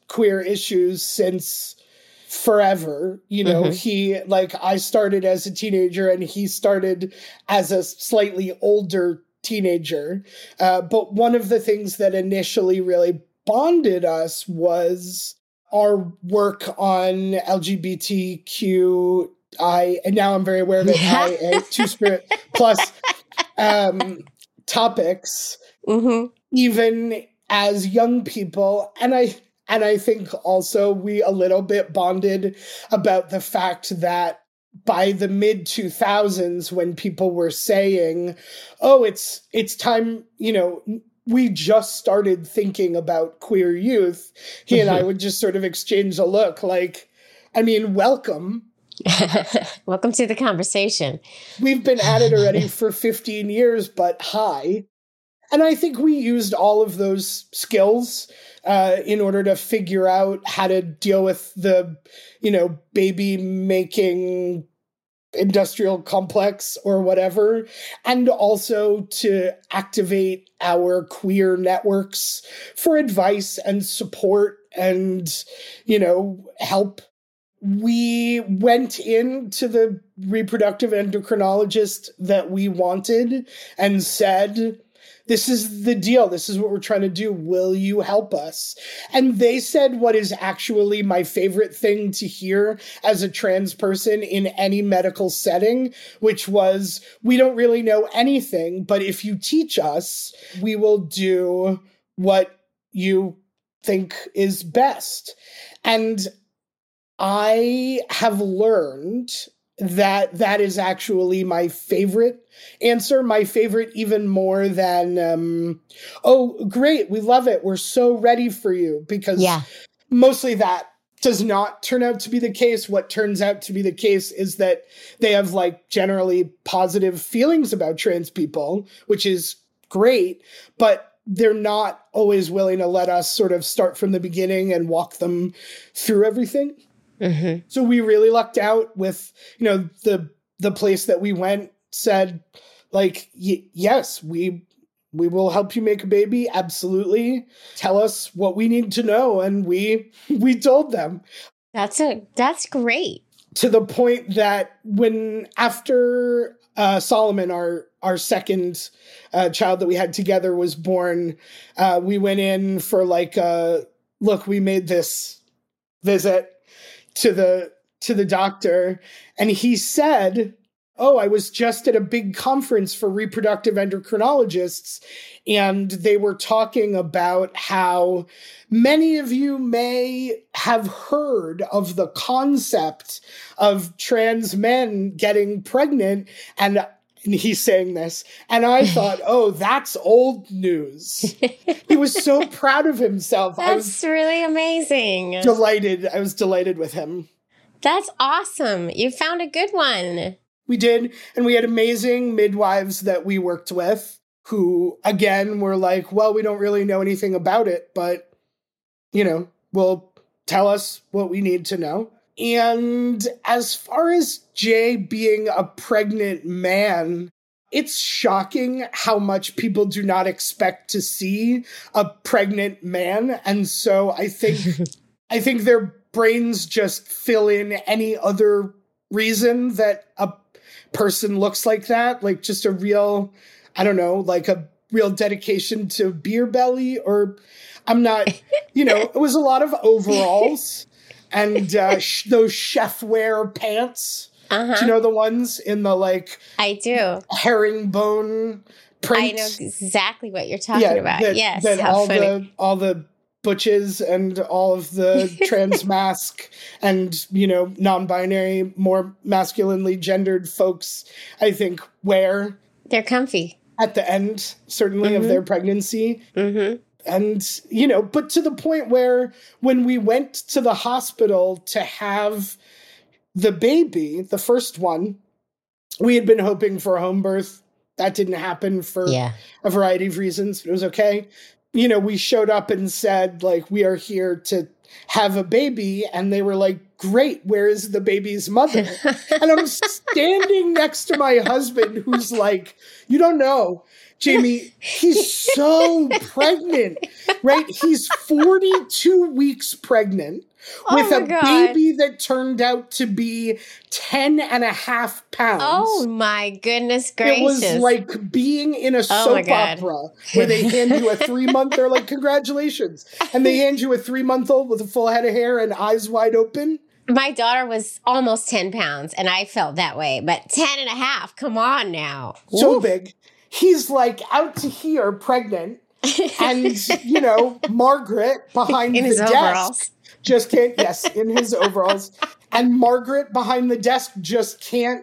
queer issues since forever. You know, mm-hmm. he, like, I started as a teenager and he started as a slightly older teenager. Uh, but one of the things that initially really bonded us was our work on L G B T Q I, and now I'm very aware of it, I, a Two-Spirit plus um, topics, mm-hmm. even as young people. And I, and I think also we a little bit bonded about the fact that by the mid two thousands, when people were saying, oh, it's, it's time, you know, we just started thinking about queer youth, he mm-hmm. and I would just sort of exchange a look like, I mean, welcome. Welcome to the conversation. We've been at it already for fifteen years, but hi. And I think we used all of those skills uh, in order to figure out how to deal with the, you know, baby making industrial complex or whatever, and also to activate our queer networks for advice and support and, you know, help. We went into the reproductive endocrinologist that we wanted and said, this is the deal. This is what we're trying to do. Will you help us? And they said what is actually my favorite thing to hear as a trans person in any medical setting, which was, we don't really know anything, but if you teach us, we will do what you think is best. And I have learned that that is actually my favorite answer, my favorite even more than, um, oh, great, we love it, we're so ready for you, because yeah. mostly that does not turn out to be the case. What turns out to be the case is that they have, like, generally positive feelings about trans people, which is great, but they're not always willing to let us sort of start from the beginning and walk them through everything. Mm-hmm. So we really lucked out with, you know, the the place that we went said, like, y- yes, we we will help you make a baby. Absolutely. Tell us what we need to know. And we we told them. That's a that's great. To the point that when after uh, Solomon, our our second uh, child that we had together, was born, uh, we went in for like a look. We made this visit to the to the doctor, and he said, oh, I was just at a big conference for reproductive endocrinologists, and they were talking about how many of you may have heard of the concept of trans men getting pregnant, and And he's saying this. And I thought, oh, that's old news. He was so proud of himself. That's I was really amazing. Delighted. I was delighted with him. That's awesome. You found a good one. We did. And we had amazing midwives that we worked with who, again, were like, well, we don't really know anything about it, but, you know, will tell us what we need to know. And as far as Jay being a pregnant man, it's shocking how much people do not expect to see a pregnant man. And so I think I think their brains just fill in any other reason that a person looks like that, like just a real, I don't know, like a real dedication to beer belly, or I'm not, you know, it was a lot of overalls. And uh, sh- those chef wear pants. Uh-huh. Do you know the ones in the, like, I do, herringbone print? I know exactly what you're talking yeah, about. That, yes, that how all funny. the all the butches and all of the trans mask and, you know, non-binary, more masculinely gendered folks, I think, wear. They're comfy At the end, certainly, mm-hmm. of their pregnancy. Mm-hmm. And, you know, but to the point where when we went to the hospital to have the baby, the first one, we had been hoping for a home birth. That didn't happen for yeah. a variety of reasons. It was okay. You know, we showed up and said, like, we are here to have a baby, and they were like, great, where is the baby's mother? And I'm standing next to my husband, who's like, you don't know, Jamie, he's so pregnant, right? He's forty-two weeks pregnant Oh with my a God. baby that turned out to be ten and a half pounds. Oh my goodness gracious. It was like being in a Oh my soap God. opera where they hand you a three month, they're like, congratulations. And they hand you a three month old with a full head of hair and eyes wide open. My daughter was almost ten pounds, and I felt that way. But ten and a half, come on now. So Oof. big. He's like out to here pregnant. And, you know, Margaret behind In the his desk overalls. just can't, yes, in his overalls. And Margaret behind the desk just can't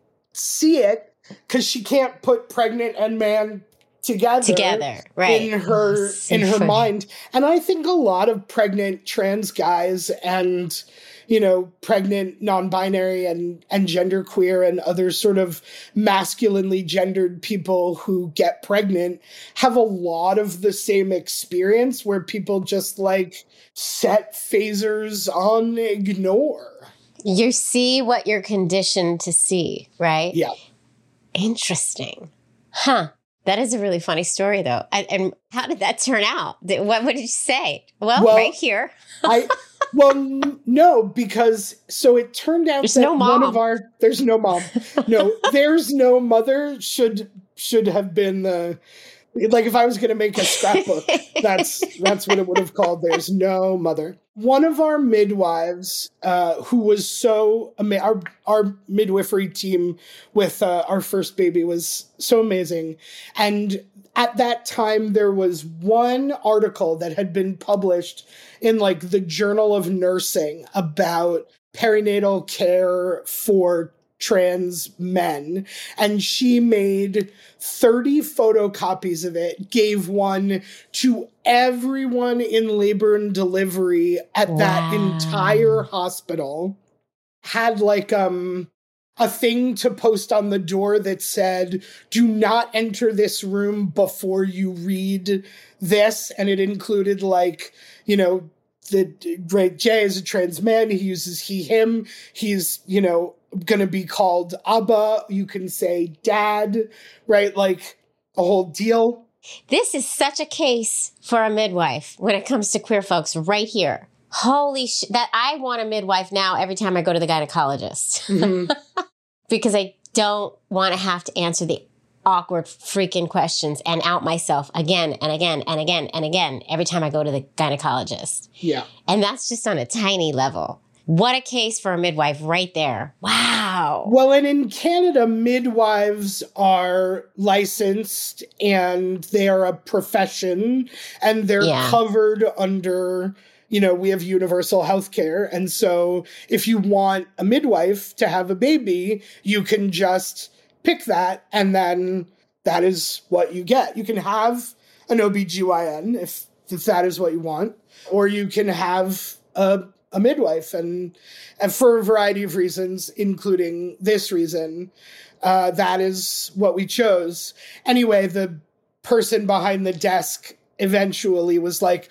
see it because she can't put pregnant and man together. Together, right. In her, Oh, so in her funny. mind. And I think a lot of pregnant trans guys and, you know, pregnant, non-binary and, and genderqueer and other sort of masculinely gendered people who get pregnant have a lot of the same experience where people just like set phasers on ignore. You see what you're conditioned to see, right? Yeah. Interesting. Huh. That is a really funny story, though. And, and how did that turn out? Did- What, what did you say? Well, Well, right here. I well n- no, because so it turned out There's that no one mom. of our there's no mom. No, there's no mother should should have been the like if I was gonna make a scrapbook, that's that's what it would have called. There's no mother. One of our midwives, uh, who was so ama- our our midwifery team with uh, our first baby was so amazing, and at that time there was one article that had been published in like the Journal of Nursing about perinatal care for trans men, and she made thirty photocopies of it, gave one to everyone in labor and delivery at that Wow. entire hospital, had like um a thing to post on the door that said, do not enter this room before you read this, and it included like, you know, the right Jay is a trans man, he uses he him, he's, you know, gonna be called Abba, you can say dad, right? Like a whole deal. This is such a case for a midwife when it comes to queer folks right here. Holy shit. That I want a midwife now every time I go to the gynecologist. Mhm. Because I don't want to have to answer the awkward freaking questions and out myself again and again and again and again every time I go to the gynecologist. Yeah. And that's just on a tiny level. What a case for a midwife right there. Wow. Well, and in Canada, midwives are licensed and they are a profession and they're Yeah. covered under, you know, we have universal health care. And so if you want a midwife to have a baby, you can just pick that and then that is what you get. You can have an O B G Y N if, if that is what you want, or you can have a a midwife, and, and for a variety of reasons, including this reason, uh, that is what we chose. Anyway, the person behind the desk eventually was like,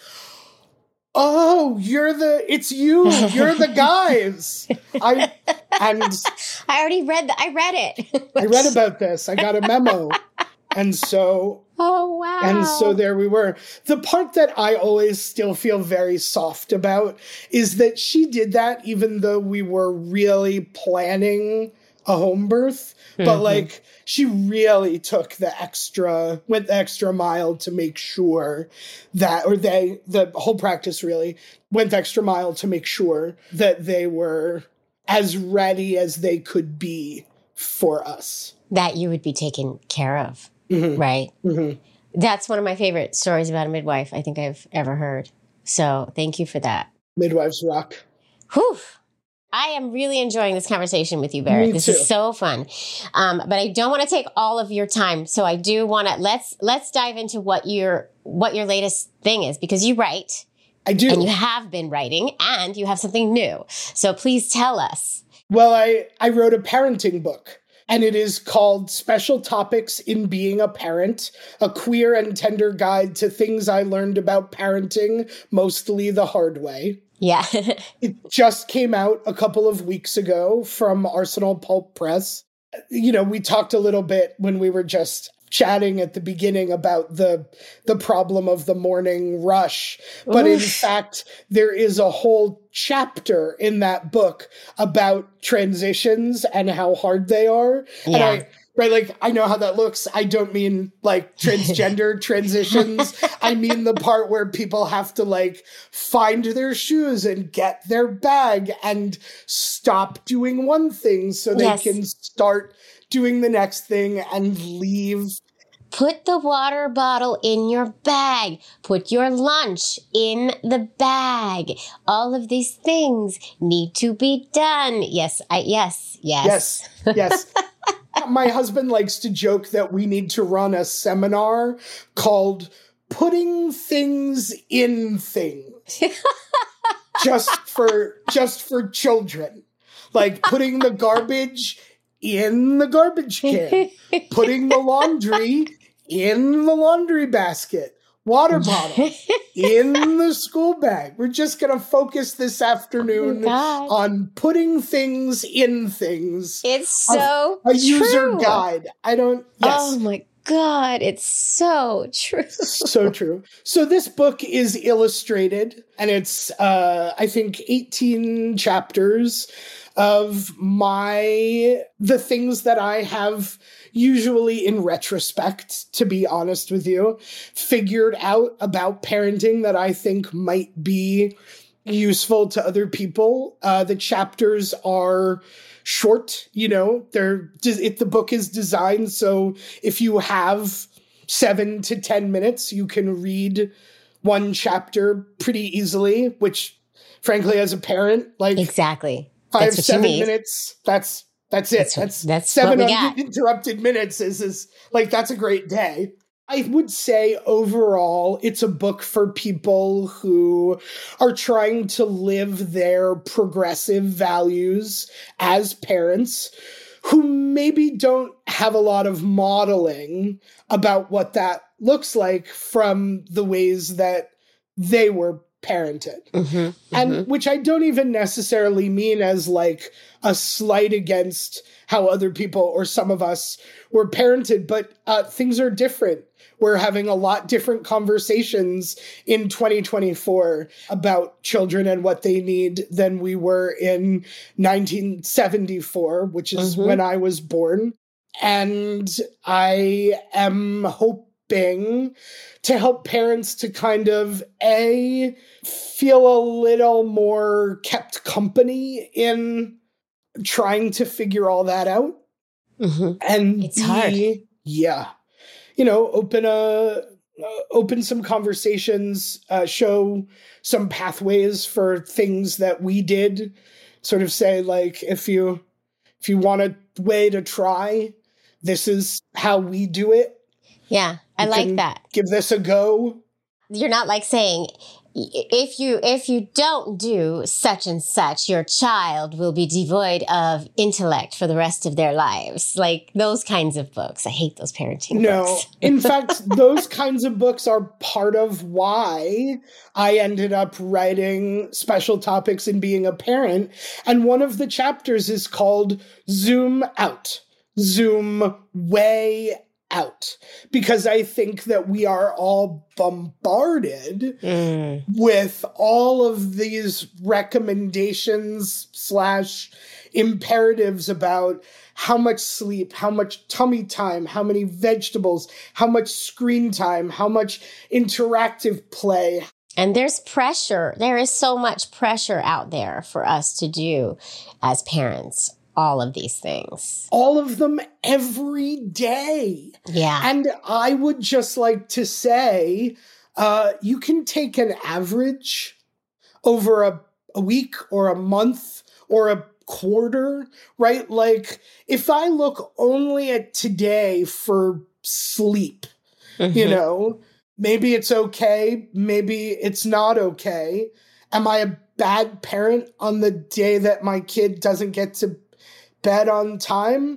oh, you're the, it's you, you're the guys. I, and I already read the, I read it. I read about this. I got a memo. And so Oh, wow. And so there we were. The part that I always still feel very soft about is that she did that even though we were really planning a home birth. Mm-hmm. But like she really took the extra, went the extra mile to make sure that, or they, the whole practice really went the extra mile to make sure that they were as ready as they could be for us. That you would be taken care of. Mm-hmm. Right. Mm-hmm. That's one of my favorite stories about a midwife I think I've ever heard. So thank you for that. Midwives rock. Whew. I am really enjoying this conversation with you, Barrett. Me this too. is so fun. Um, but I don't want to take all of your time. So I do want to, let's, let's dive into what your, what your latest thing is, because you write. I do. And you have been writing and you have something new. So please tell us. Well, I, I wrote a parenting book And it is called Special Topics in Being a Parent, a queer and tender guide to things I learned about parenting, mostly the hard way. Yeah. It just came out a couple of weeks ago from Arsenal Pulp Press. You know, we talked a little bit when we were just chatting at the beginning about the the problem of the morning rush. But Oof. in fact, there is a whole chapter in that book about transitions and how hard they are. Yeah. And I, right, like, I know how that looks. I don't mean, like, transgender transitions. I mean the part where people have to, like, find their shoes and get their bag and stop doing one thing so they yes. can start doing the next thing and leave. Put the water bottle in your bag. Put your lunch in the bag. All of these things need to be done. Yes, I, yes, yes. Yes, yes. My husband likes to joke that we need to run a seminar called Putting Things in Things. just for just for children. Like putting the garbage in the garbage can, putting the laundry in the laundry basket, water bottle in the school bag. We're just going to focus this afternoon oh on putting things in things. It's so a, a true. user guide. I don't, yes. Oh my God, it's so true. So true. So this book is illustrated, and it's, uh, I think, eighteen chapters of my, the things that I have usually in retrospect, to be honest with you, figured out about parenting that I think might be useful to other people. Uh, the chapters are short, you know, they're, if the book is designed so if you have seven to ten minutes, you can read one chapter pretty easily, which frankly, as a parent, like exactly. Five, seven minutes. That's that's it. That's, that's that's seven uninterrupted minutes is is like that's a great day. I would say overall, it's a book for people who are trying to live their progressive values as parents, who maybe don't have a lot of modeling about what that looks like from the ways that they were parented. Mm-hmm, and mm-hmm. which I don't even necessarily mean as like a slight against how other people or some of us were parented, but uh, things are different. We're having a lot different conversations in twenty twenty-four about children and what they need than we were in nineteen seventy-four, which is mm-hmm. when I was born. And I am hoping to help parents to kind of, A, feel a little more kept company in trying to figure all that out. Mm-hmm. And it's B, hard. Yeah. You know, open a, uh, open some conversations, uh, show some pathways for things that we did, sort of say, like, if you, if you want a way to try, this is how we do it. Yeah, I like that. Give this a go. You're not like saying, if you if you don't do such and such, your child will be devoid of intellect for the rest of their lives. Like those kinds of books. I hate those parenting no. books. No, in fact, those kinds of books are part of why I ended up writing Special Topics in Being a Parent. And one of the chapters is called Zoom Out. Zoom way out, because I think that we are all bombarded mm. with all of these recommendations slash imperatives about how much sleep, how much tummy time, how many vegetables, how much screen time, how much interactive play. And there's pressure. There is so much pressure out there for us to do as parents. All of these things. All of them every day. Yeah. And I would just like to say, uh, you can take an average over a, a week or a month or a quarter, right? Like, if I look only at today for sleep, mm-hmm. you know, maybe it's okay, maybe it's not okay. Am I a bad parent on the day that my kid doesn't get to bed on time?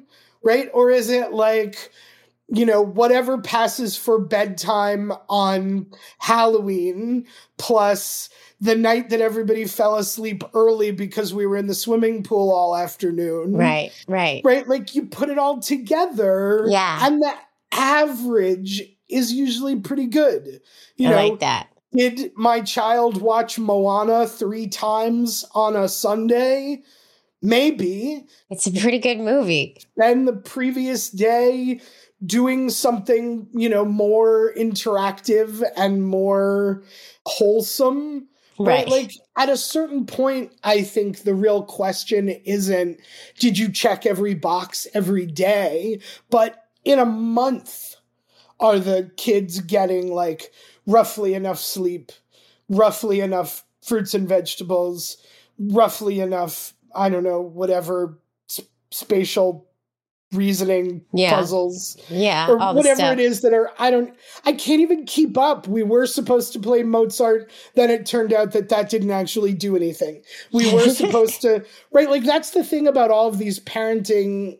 right? Or is it like, you know, whatever passes for bedtime on Halloween plus the night that everybody fell asleep early because we were in the swimming pool all afternoon. Right, right. Right? Like you put it all together. Yeah. And the average is usually pretty good. You I know, like that. Did my child watch Moana three times on a Sunday? Maybe. It's a pretty good movie. Then the previous day, doing something, you know, more interactive and more wholesome. Right. Right? Like at a certain point, I think the real question isn't, did you check every box every day? But in a month, are the kids getting like roughly enough sleep, roughly enough fruits and vegetables, roughly enough, I don't know, whatever sp- spatial reasoning Yeah. puzzles, Yeah, or all the whatever stuff. it is that are, I don't, I can't even keep up. We were supposed to play Mozart, then it turned out that that didn't actually do anything. We were supposed to, right? Like that's the thing about all of these parenting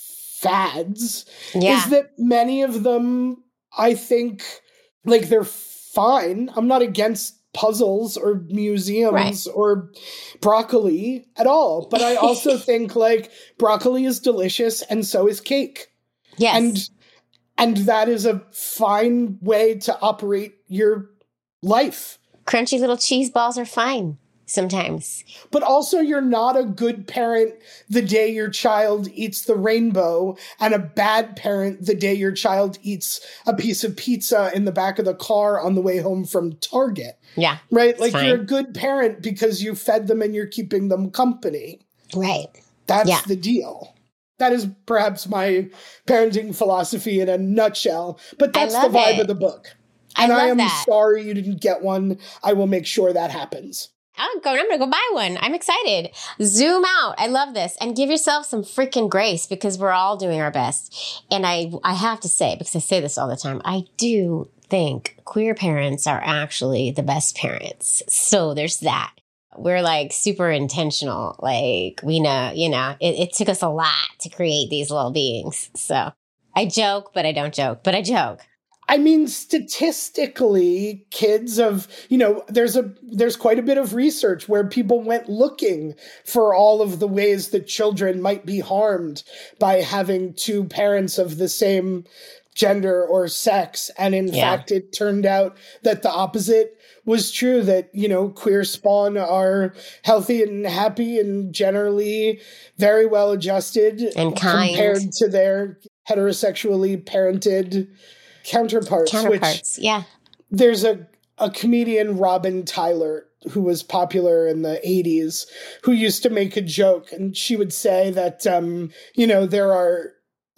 fads, Yeah. is that many of them, I think, like they're fine. I'm not against puzzles or museums Right. or broccoli at all. But I also think like broccoli is delicious and so is cake. Yes. And and that is a fine way to operate your life. Crunchy little cheese balls are fine sometimes. But also you're not a good parent the day your child eats the rainbow and a bad parent the day your child eats a piece of pizza in the back of the car on the way home from Target. Yeah. Right? Like fine. you're a good parent because you fed them and you're keeping them company. Right. That's Yeah. the deal. That is perhaps my parenting philosophy in a nutshell. But that's the love vibe it. of the book. I And I, love am that. sorry you didn't get one. I will make sure that happens. I'm going, I'm going to go buy one. I'm excited. Zoom out. I love this. And give yourself some freaking grace because we're all doing our best. And I, I have to say, because I say this all the time, I do think queer parents are actually the best parents. So there's that. We're like super intentional. Like we know, you know, it, it took us a lot to create these little beings. So I joke, but I don't joke, but I joke. I mean, statistically, kids of, you know, there's a there's quite a bit of research where people went looking for all of the ways that children might be harmed by having two parents of the same gender or sex. And in Yeah. fact, it turned out that the opposite was true, that, you know, queer spawn are healthy and happy and generally very well adjusted And kind. compared to their heterosexually parented counterparts. Counterparts. Which Yeah. there's a, a comedian, Robin Tyler, who was popular in the eighties, who used to make a joke. And she would say that, um, you know, there are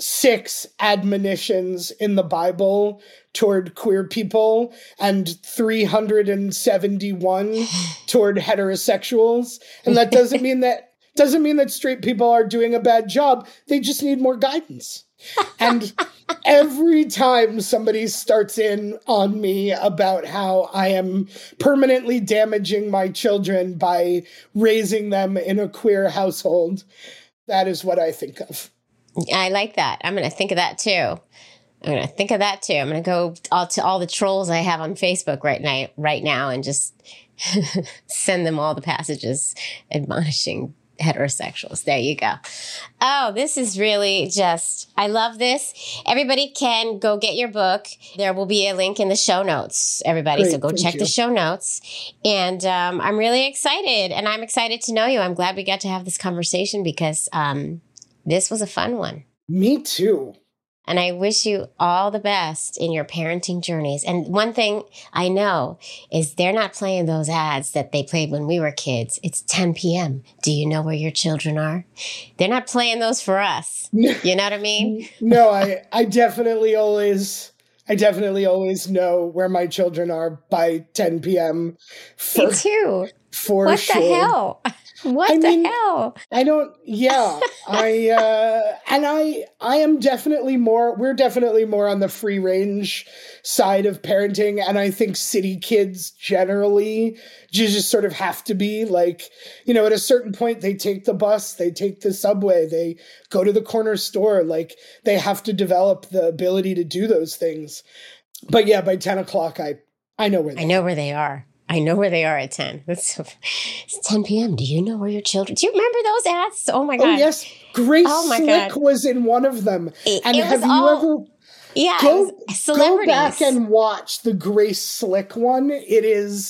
six admonitions in the Bible toward queer people and three hundred seventy-one toward heterosexuals. And that doesn't mean that doesn't mean that straight people are doing a bad job. They just need more guidance. And every time somebody starts in on me about how I am permanently damaging my children by raising them in a queer household, that is what I think of. I like that. I'm going to think of that too. I'm going to think of that too. I'm going to go all to all the trolls I have on Facebook right now, right now and just send them all the passages admonishing heterosexuals. There you go. Oh, this is really just, I love this. Everybody can go get your book. There will be a link in the show notes, everybody. Great, so go thank check you. the show notes. And um, I'm really excited. And I'm excited to know you. I'm glad we got to have this conversation because um, this was a fun one. Me too. And I wish you all the best in your parenting journeys. And one thing I know is they're not playing those ads that they played when we were kids. It's ten p.m. Do you know where your children are? They're not playing those for us. You know what I mean? No, I, I definitely always, I definitely always know where my children are by ten p.m. For, Me too. for What sure. the hell? What I the mean, hell? I don't, yeah, I, uh, and I, I am definitely more, we're definitely more on the free range side of parenting. And I think city kids generally you just sort of have to be like, you know, at a certain point, they take the bus, they take the subway, they go to the corner store, like they have to develop the ability to do those things. But yeah, by ten o'clock, I, I know where they I know where they are. I know where they are at ten. It's, so, it's ten p.m. Do you know where your children... Do you remember those ads? Oh, my God. Oh, yes. Grace oh my Slick God. was in one of them. It, and it have you all, ever... Yeah, go, celebrities. Go back and watch the Grace Slick one. It is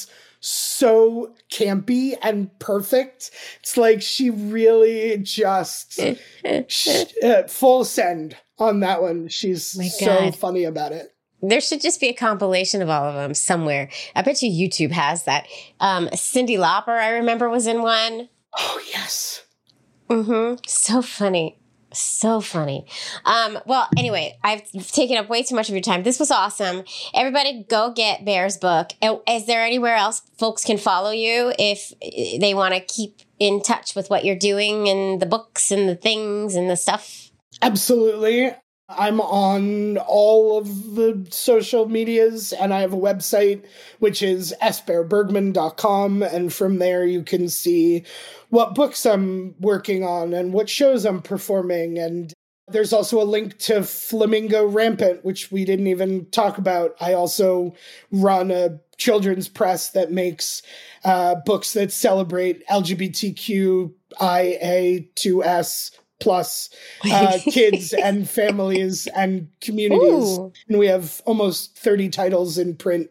so campy and perfect. It's like she really just... she, uh, full send on that one. She's my so God. funny about it. There should just be a compilation of all of them somewhere. I bet you YouTube has that. Um, Cyndi Lauper, I remember, was in one. Oh, yes. Mm-hmm. So funny. So funny. Um, well, anyway, I've taken up way too much of your time. This was awesome. Everybody go get Bear's book. Is there anywhere else folks can follow you if they want to keep in touch with what you're doing and the books and the things and the stuff? Absolutely. I'm on all of the social medias, and I have a website, which is s bear bergman dot com, and from there you can see what books I'm working on and what shows I'm performing, and there's also a link to Flamingo Rampant, which we didn't even talk about. I also run a children's press that makes uh, books that celebrate L G B T Q I A two S plus uh, kids and families and communities. Ooh. And we have almost thirty titles in print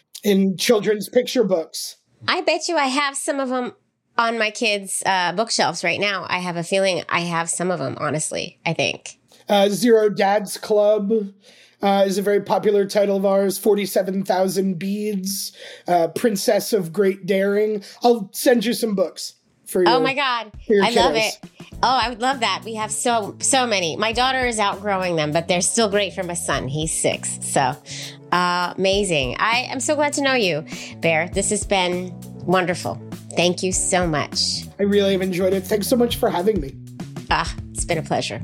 in children's picture books. I bet you I have some of them on my kids' uh, bookshelves right now. I have a feeling I have some of them, honestly, I think. Uh, Zero Dads Club uh, is a very popular title of ours. forty-seven thousand Beads, uh, Princess of Great Daring. I'll send you some books. For your, oh my God. I kiddos. Love it. Oh, I would love that. We have so, so many. My daughter is outgrowing them, but they're still great for my son. He's six. So uh, amazing. I am so glad to know you, Bear. This has been wonderful. Thank you so much. I really have enjoyed it. Thanks so much for having me. Ah, it's been a pleasure.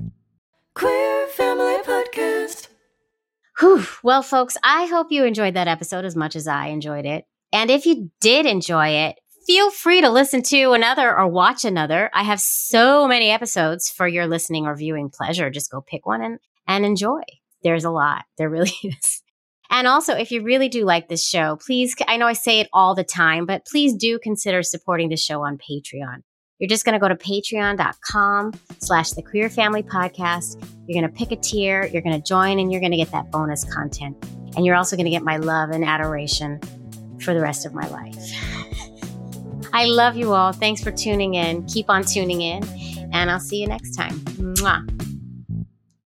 Queer Family Podcast. Whew. Well, folks, I hope you enjoyed that episode as much as I enjoyed it. And if you did enjoy it, feel free to listen to another or watch another. I have so many episodes for your listening or viewing pleasure. Just go pick one and, and enjoy. There's a lot. There really is. And also, if you really do like this show, please, I know I say it all the time, but please do consider supporting the show on Patreon. You're just going to go to patreon.com slash the Queer Family Podcast. You're going to pick a tier, you're going to join, and you're going to get that bonus content. And you're also going to get my love and adoration for the rest of my life. I love you all. Thanks for tuning in. Keep on tuning in, and I'll see you next time. Mwah.